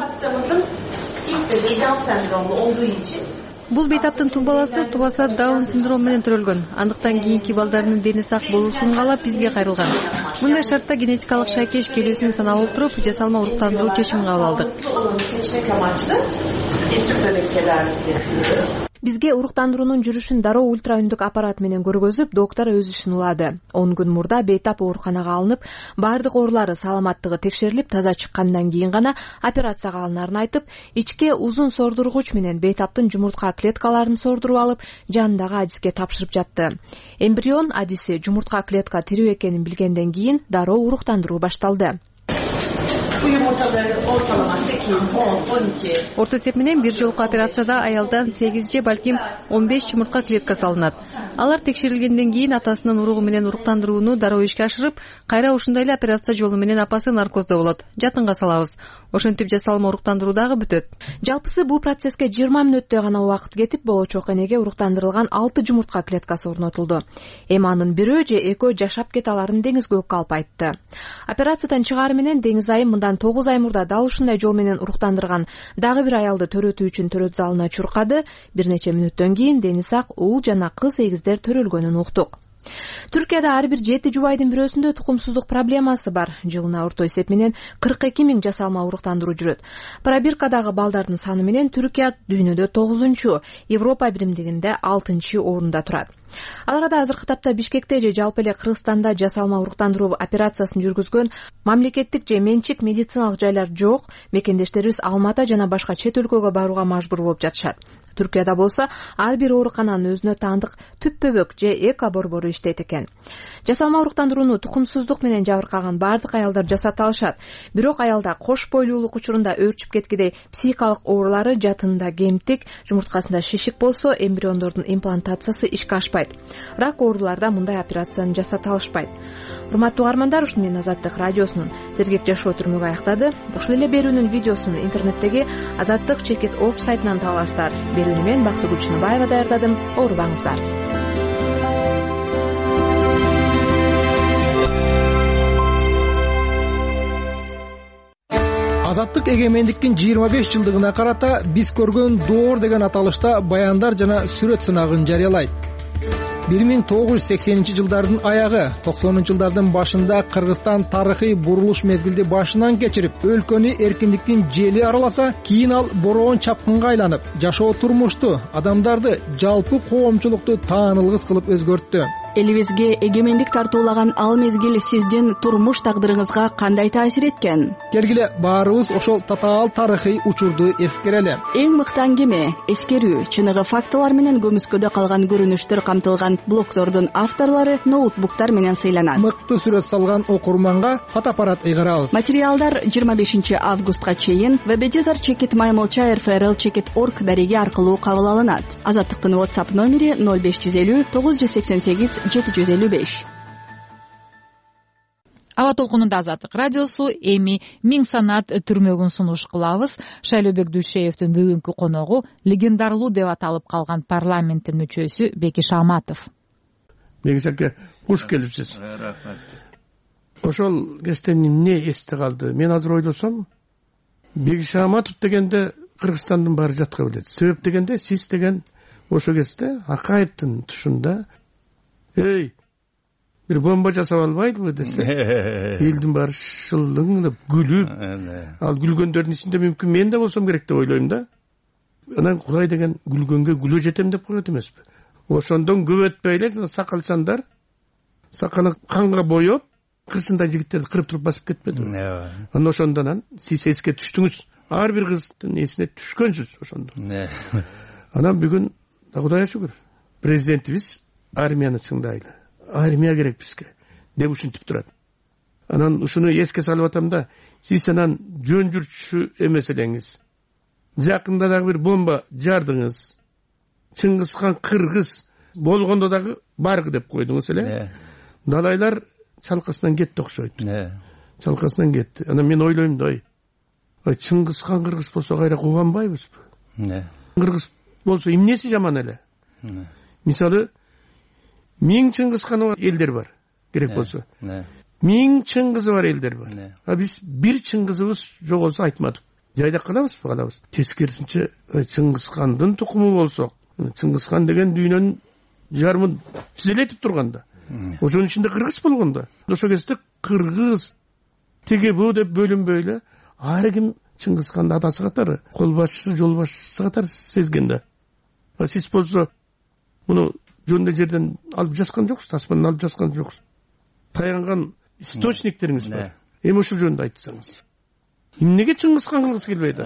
Бул бейтаптын туу баласы тубаса Даун синдрому менен төрөлгөн. Андыктан кийинки балдарынын дени сак болуусун каалап бизге кайрылган. Мындай шартта генетикалык шайкеш келүүсүн санап отуруп, жасалма уруктандыруу чечимин кабыл алдык. Бизге уруктандыруунун жүрүшүн дароо ультра үндүк аппарат менен көргөзүп, доктор өз ишин ылады. он күн мурда бейтап ооруканага алынып, бардык оорулары саламаттыгы текшерилип, таза чыккандан кийин гана операцияга алынарын айтып, ичке узун сордургуч менен бейтаптын жумуртка клеткаларын сордуруп алып, жанындагы адиске тапшырып жатты. Эмбрион адиси жумуртка клетка тирүү экенин билгенден кийин дароо уруктандыруу башталды. Орто эсеп менен бир жолку операцияда аялдан сегиз же балким он беш жумуртка клетка салынат. Алар текшерилгенден кийин атасынын уругу менен уруктандырууну дароо ишке ашырып, кайра ушундай эле операция жолу менен апасы наркоздо болот. Жатынга салабыз. Ошентип жасалма уруктандыруу дагы бүтөт. Жалпысы бул процесске жыйырма мүнөттөй гана убакыт кетип, болочок энеге уруктандырылган алты жумуртка клеткасы орнотулду. Эми анын бирөө же экөө жашап кете аларын Деңиз Gökalp айтты. Операциядан чыгаары менен Деңиз айым мындан тогуз ай мурда дал ушундай жол менен уруктандырган дагы бир аялды төрөтүү үчүн төрөт залына чуркады. Бир нече мүнөттөн кийин дени сак уул жана кыз эгиздер төрөлгөнүн уктук. Түркияда ар бир жети жубайдын бирөөсүндө тукумсуздук проблемасы бар. Жылына орто эсеп менен кырк эки миң жасалма уруктандыруу жүрөт. Пробиркадагы балдардын саны менен Түркия дүйнөдө тогузунчу, Европа биримдигинде алтынчы орунда турат. Ал арада азыркы тапта Бишкекте же жалпы эле Кыргызстанда жасалма уруктандыруу операциясын жүргүзгөн мамлекеттик же менчик медициналык жайлар жок. Мекендештерибиз Алматы жана башка чет өлкөгө барууга мажбур болуп жатышат. Түркияда болсо ар бир оорукананын өзүнө таандык түп-бөбөк же эко борбору иштейт экен. Жасалма уруктандырууну тукумсуздук менен жабыркаган бардык аялдар жасата алышат. Бирок аялда кош бойлуулук учурунда өөрчүп кеткидей психикалык оорулары, жатында кемтик, жумурткасында шишик болсо, эмбриондордун имплантациясы ишке ашпайт. Рак ооруларда мындай операцияны жасата алышпайт. Урматтуу угармандар, ушуну менен Азаттык радиосунун Сергек жашоо түрмөгү аяктады. Ушул эле берүүнүн видеосун интернеттеги азаттык чекит орг сайтынан таба аласыздар. Берүүнү мен Бактыгүл Чыныбаева даярдадым. Оорубаңыздар. Азаттык эгемендиктин жыйырма беш жылдыгына карата биз көргөн доор деген аталышта баяндар жана сүрөт сынагын жарыялайт. бир миң тогуз жүз сексенинчи жылдардын аягы, токсонунчу жылдардын башында Кыргызстан тарыхый бурулуш мезгилди башынан кечирип, өлкөнү эркиндиктин жели араласа, кийин ал бороон чапкынга айланып, жашоо турмушту, адамдарды, жалпы коомчулукту таанылгыс кылып өзгөрттү. Элибизге эгемендик тартуулаган ал мезгил сиздин турмуш тагдырыңызга кандай таасир эткен? Келгиле баарыбыз ошол татаал тарыхый учурду эскерели. Эң мыкты аңгеме, эскерүү, чыныгы фактылар менен көмүскөдө калган көрүнүштөр камтылган блогдордун авторлору ноутбуктар менен сыйланат. Мыкты сүрөт салган окурманга фотоаппарат ыйгарабыз. Материалдар жыйырма бешинчи августка чейин веб-эдитор чекит маймылча эр эф эр эл чекит орг дареги аркылуу кабыл алынат. Азаттыктын WhatsApp номери ноль беш жүз элүү тогуз жүз сексен сегиз жети жүз элүү беш. Аба толкунунда Азаттык радиосу эми Миң санат түрмөгүн сунуш кылабыз. Шайлообек Дүйшеевдин бүгүнкү коногу легендарлуу деп аталып калган парламенттин мүчөсү Бекиш Аматов. Бекишке куш келипсиз. Рахмат. Ошол кечтен эмне эсте калды? Мен азыр ойлосом, Бекиш Аматов дегенде Кыргызстандын баары жатка билет. Себеп дегенде сиз деген ошо кезде Акаевдин тушунда эй бир бомба жасап албайдыбы десе элдин баары шылдың деп күлүп, ал күлгөндөрдүн ичинде мүмкүн мен да болсом керек деп ойлойм да. Анан Кудай деген күлгөнгө күлө жетем деп коет эмеспи? Ошондон көп өтпөй эле сакалчандар сакалын канга боеп, кырсындай жигиттерди кырып туруп басып кетпедиби? Анан ошондон сиз эске түштүңүз. Ар бир кыздын эсине түшкөнсүз ошондон. Анан бүгүн Кудайга шүгүр, президентибиз армияны чыңдайлы. Армия керек бизге деп ушинтип турат. Анан ушуну эске салып атам да, сиз анан жөн жүрчү эмес элеңиз. Жакында дагы бир бомба жардыңыз. Чыңгызхан кыргыз болгондо дагы баргы деп койдуңуз эле. Далайлар чалкасынан кетти окшойт. Чалкасынан кетти. Анан мен ойлойм да, ой, Чыңгызхан кыргыз болсо кайра кууганбайбызбы? Кыргыз болсо эмнеси жаман эле? Мисалы, миң Чыңгызхан элдер бар, керек болсо. Миң Чыңгызы бар элдер бар. А биз бир Чыңгызыбыз жоголсо айтмадык. Жайдак калабызбы, калабыз. Тескерисинче Чыңгызхандын тукуму болсок, Чыңгызхан деген дүйнөнүн жарымын тизелетип турганда, ошонун ичинде кыргыз болгондо, ошо кезде кыргыз тиги бу деп бөлүнбөй эле ар ким Чыңгызханды атасы катары, кол башчысы, жол башчысы катары сезген да. А сиз болсо муну жөндөй жерден алып жазган жоксуз, асмандан алып жазган жоксуз. Таянган источниктериңиз бар. Эми ушул жөнүндө айтсаңыз. Эмнеге Чыңгызхан кылгысы келбейт?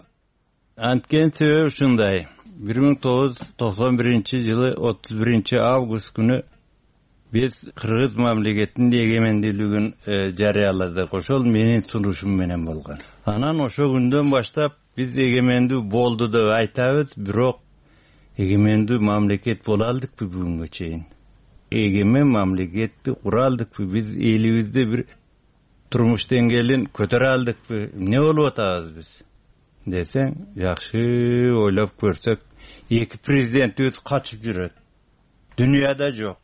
Анткени себеби ушундай. бир миң тогуз жүз токсон биринчи жылы отуз биринчи август күнү биз кыргыз мамлекетинин эгемендүүлүгүн жарыяладык. Ошол менин сунушум менен болгон. Анан ошол күндөн баштап биз эгемендүү болду деп айтабыз, бирок эгемендүү мамлекет боло алдыкпы бүгүнгө чейин? Эгемен мамлекетти кура алдыкпы? Биз элибизде бир турмуш деңгээлин көтөрө алдыкпы? Эмне болуп атабыз биз? Десең, жакшы ойлоп көрсөк, эки президентибиз качып жүрөт. Дүйнөдө жок.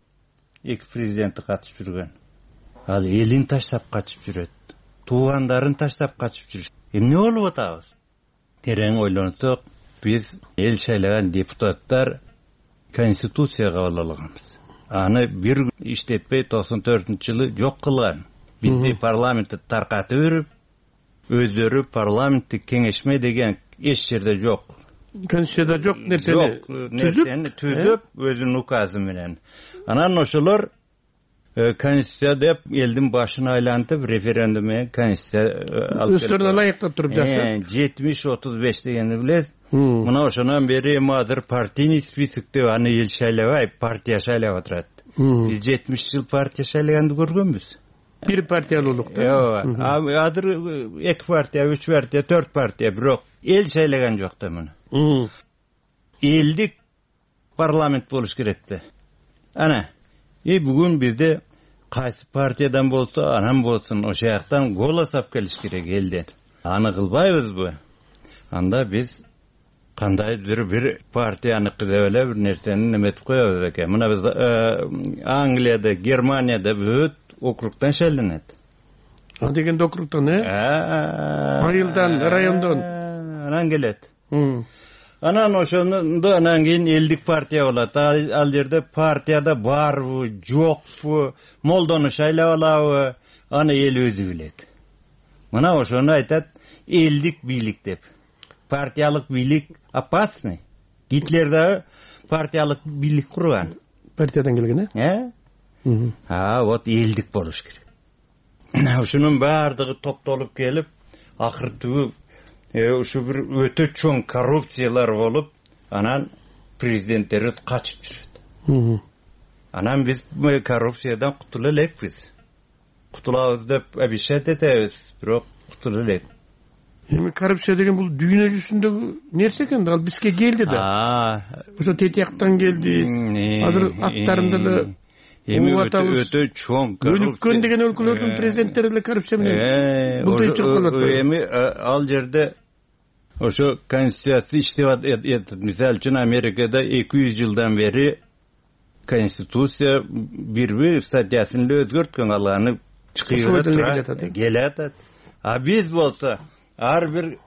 Эки президенти катышып жүргөн. Ал элин таштап качып жүрөт. Туугандарын таштап качып жүрөт. Эмне болуп атабыз? Терең ойлонсок, биз эл шайлаган депутаттар конституция кабыл алганбыз. Аны бир иштетпей токсон төртүнчү жылы жок кылган. Бизди парламентти таркатып берип, өздөрү парламенттик кеңешме деген эч жерде жок. Конституцияда жок нерсени түзүп, түзүп өзүнүн указы менен. Анан ошолор конституция деп элдин башын айлантып референдум менен конституция алып келди. Өздөрүнө ылайыктап туруп жашап. жетимиш отуз беш дегенди билесиз. Мына ошонан бери эми азыр партийный список деп аны эл шайлабай, партия шайлап отурат. Биз жетимиш жыл партия шайлаганды көргөнбүз. Бир партиялуулук да. Ооба. Азыр эки партия, үч партия, төрт партия, бирок эл шайлаган жок да муну. Элдик парламент болуш керек да. Ана, и бүгүн бизде кайсы партиядан болсо, анан болсун, ошол жактан голос алып келиш керек элден. Аны кылбайбызбы? Анда биз кандайдыр бир партияныкы деп эле бир нерсени эметип коебуз экен. Мына биз Англияда, Германияда бүт округтан шайланат. А дегенде округтан, э? Айылдан, райондон. Анан келет. Анан ошондо анан кийин элдик партия болот. Ал жерде партияда барбы, жокпу, молдону шайлап алабы, аны эл өзү билет. Мына ошону айтат элдик бийлик деп. Партиялык бийлик опасный. Гитлер да партиялык бийлик курган. Партиядан келген, э? Э? А, вот элдик болуш керек. Ушунун баардыгы топтолуп келип, акыртуу ушу бир өтө чоң коррупциялар болуп, анан президенттерибиз качып жүрөт. Анан биз коррупциядан кутула элекпиз. Кутулабыз деп обещать этебиз, бирок кутула элек. Эми коррупция деген бул дүйнө жүзүндөгү нерсе экен да, ал бизге келди да. Ошо тетияктан келди. Азыр аттарында да эми өтө чоң коррупция. Өлүккөн деген өлкөлөрдүн президенттери эле коррупция менен бултуйчулук кылып атпайбы? Эми ал жерде ошо конституция иштеп атат. Мисалы үчүн Америкада эки жүз жылдан бери конституция бир-бир статьясын эле өзгөрткөн, аланы чыгырып келе атат. А биз болсо ар бир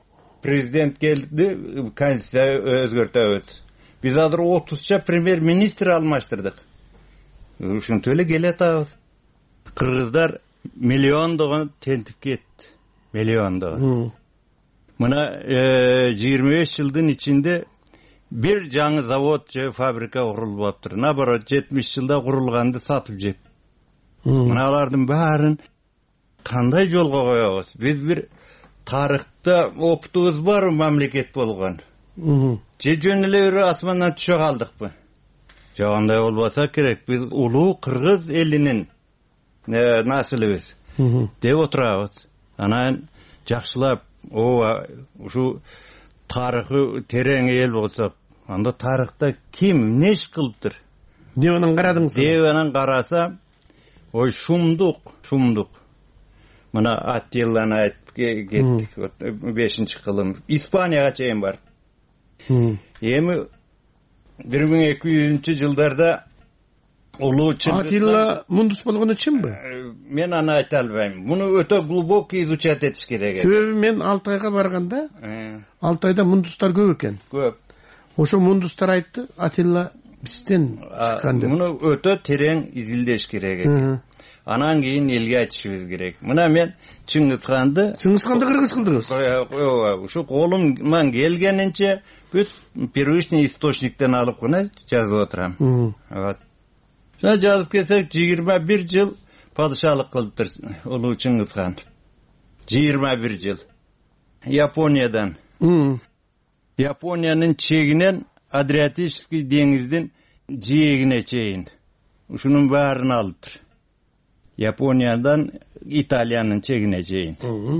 президент келди, конституция өзгөртөбүз. Биз азыр отузча премьер-министр алмаштырдык. Ушинтип эле келатабыз. Кыргыздар миллиондогон тентип кетти. Миллиондогон. Мына жыйырма беш жылдын ичинде бир жаңы завод же фабрика курулуптур. Наоборот, жетимиш жылда курулганды сатып жеп. Мына алардын баарын кандай жолго коебуз? Биз бир тарыхта опытыбыз бар мамлекет болгон. Же жөн эле бир асмандан түшө калдыкпы? Жок, андай болбосо керек. Биз улуу кыргыз элинин наслибиз деп отурабыз. Анан жакшылап, ооба, ушу тарыхы терең эл болсок, анда тарыхта ким эмне иш кылыптыр деп анан карадыңыз? Деп анан караса, ой шумдук, шумдук. Мына Аттиланы айтып кеттик, бешинчи кылым. Испанияга чейин бар. Эми бир миң эки жүзүнчү жылдарда улуу Чыңгыз Аттила мундус болгону чынбы? Мен аны айта албайм. Муну өтө глубокий изучать этиш керек. Себеби мен Алтайга барганда, Алтайда мундустар көп экен. Көп. Ошо мундустар айтты, Аттила бизден чыккан деп. Муну өтө терең изилдеш керек. Анан кийин элге айтышыбыз керек. Мына мен Чыңгызханды Чыңгызханды кыргыз кылдыңыз. Ооба, ушу колумдан келгенинче бүт первичный источниктен алып гана жазып отурам. Вот. Жана жазып келсек, жыйырма бир жыл падышалык кылыптыр улуу Чыңгызхан. жыйырма бир жыл. Япониядан. Япониянын чегинен Адриатический деңиздин жээгине чейин. Ушунун баарын алыптыр. Япониядан Италиянын чегине чейин.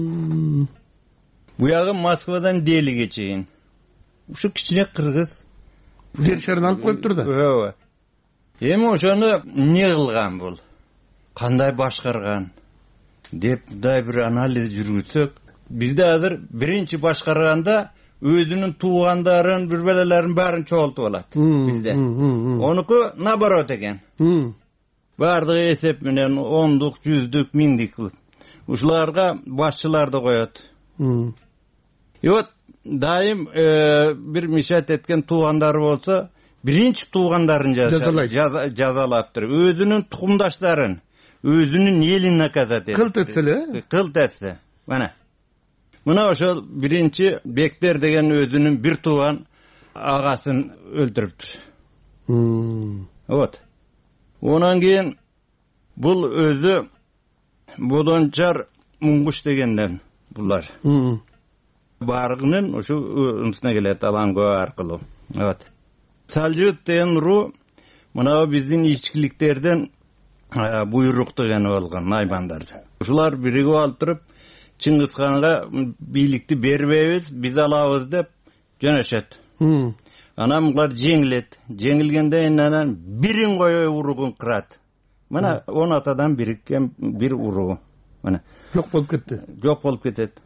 Буягы Москвадан Делиге чейин. Ушу кичине кыргыз жер шарын алып коюптур да. Ооба. Эми ошону эмне кылган бул? Кандай башкарган? Деп да бир анализ жүргүзсөк, бизде азыр биринчи башкарганда өзүнүн туугандарын, бүрбөлөлөрүн баарын чогултуп алат бизде. Онуку наоборот экен. Бардыгы эсеп менен ондук, жүздүк, миңдик кылып. Ушуларга башчыларды коет. И вот дайым бир мишат эткен туугандары болсо, биринчи туугандарын жазалаптыр. Өзүнүн тукумдаштарын, өзүнүн элин наказать этет. Кылт этсе эле? Кылт этсе. Мына. Мына ошол биринчи Бектер деген өзүнүн бир тууган агасын өлтүрүптүр. Вот. Онан кийин бул өзү Бодончар Муңгуш дегенден булар. Баргынын ушу унсуна келет Аланго аркылуу. Вот. Салжут деген ру мына биздин ичкиликтерден буйрук деген болгон наймандардан. Ушулар биригип алып туруп Чыңгызханга бийликти бербейбиз, биз алабыз деп жөнөшөт. Анан булар жеңилет. Жеңилгенден анан бирин кое уругун кырат. Мына он атадан бириккен бир уруу. Мына жок болуп кетти. Жок болуп кетет.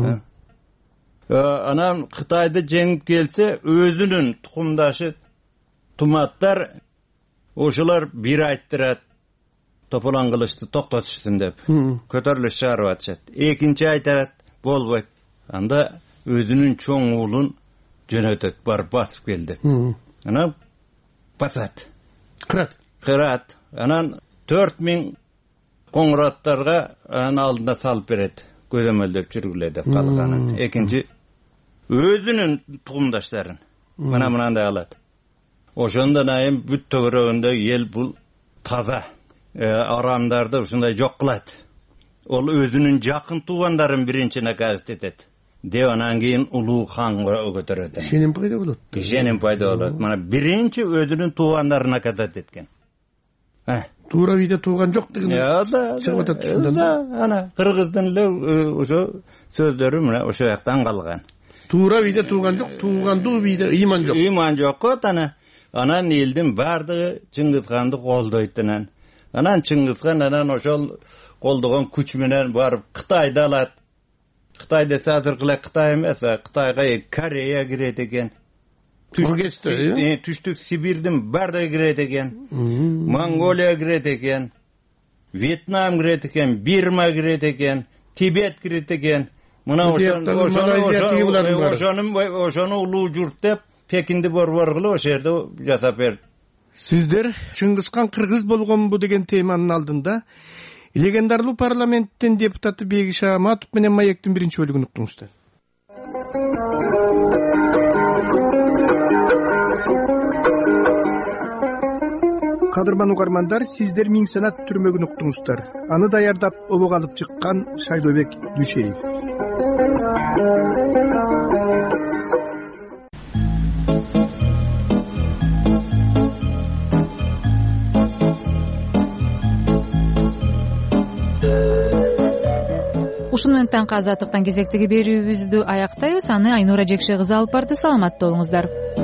Анан Кытайды жеңип келсе, өзүнүн тукумдашы туматтар ошолар бир айттырат. Тополон кылычты токтотушсун деп. Көтөрүлүш чыгарып атышат. Экинчи айтат, болбойт. Анда өзүнүн чоң уулун жөнөтөт, бар басып келди. Анан басат. Кырат. Кырат. Анан төрт миң коңураттарга анын алдына салып берет. Көзөмөлдөп жүргүлө деп калганын. Экинчи өзүнүн тукумдаштарын. Мына мынандай алат. Ошондон айым бүт төгөрөгүндө эл бул таза. Арамдарды ушундай жок кылат. Ол өзүнүн жакын туугандарын биринчи наказать этет. Деп анан кийин улуу ханга көтөрөт. Ишеним пайда болот. Ишеним пайда болот. Мына биринчи өзүнүн туугандарын наказать эткен. Туура виде тууган жок деген. Чыгып атат ушундан. Ана кыргыздын эле ошо сөздөрү мына ошо жактан калган. Туура виде тууган жок, туугандуу виде ыйман жок. Ыйман жок ана. Анан элдин бардыгы Чыңгызханды колдойт анан. Анан Чыңгызхан анан ошол колдогон күч менен барып Кытайды алат. Кытай десе азыркы Кытай эмес, Кытайга Корея кирет экен. Түштүк Сибирдин бардыгы кирет экен. Монголия кирет экен. Вьетнам кирет экен, Бирма кирет экен, Тибет кирет экен. мына ошону ошону улуу журт деп Пекинди борбор кылып ошол жерде жасап берди. Сиздер Чыңгызхан кыргыз болгонбу деген теманын алдында легендарлуу парламенттин депутаты Бегиш Аматов менен Маектин биринчи бөлүгүн уктуңуздар. Кадырман угармандар, сиздер Миң санат түрмөгүн уктуңуздар. Аны даярдап обок алып чыккан Шайлообек Дүшеев. Ушуну менен таңкы азаттыктан кезектеги берүүбүздү аяктайбыз. Аны Айнура Жекше кызы алып барды. Саламатта болуңуздар.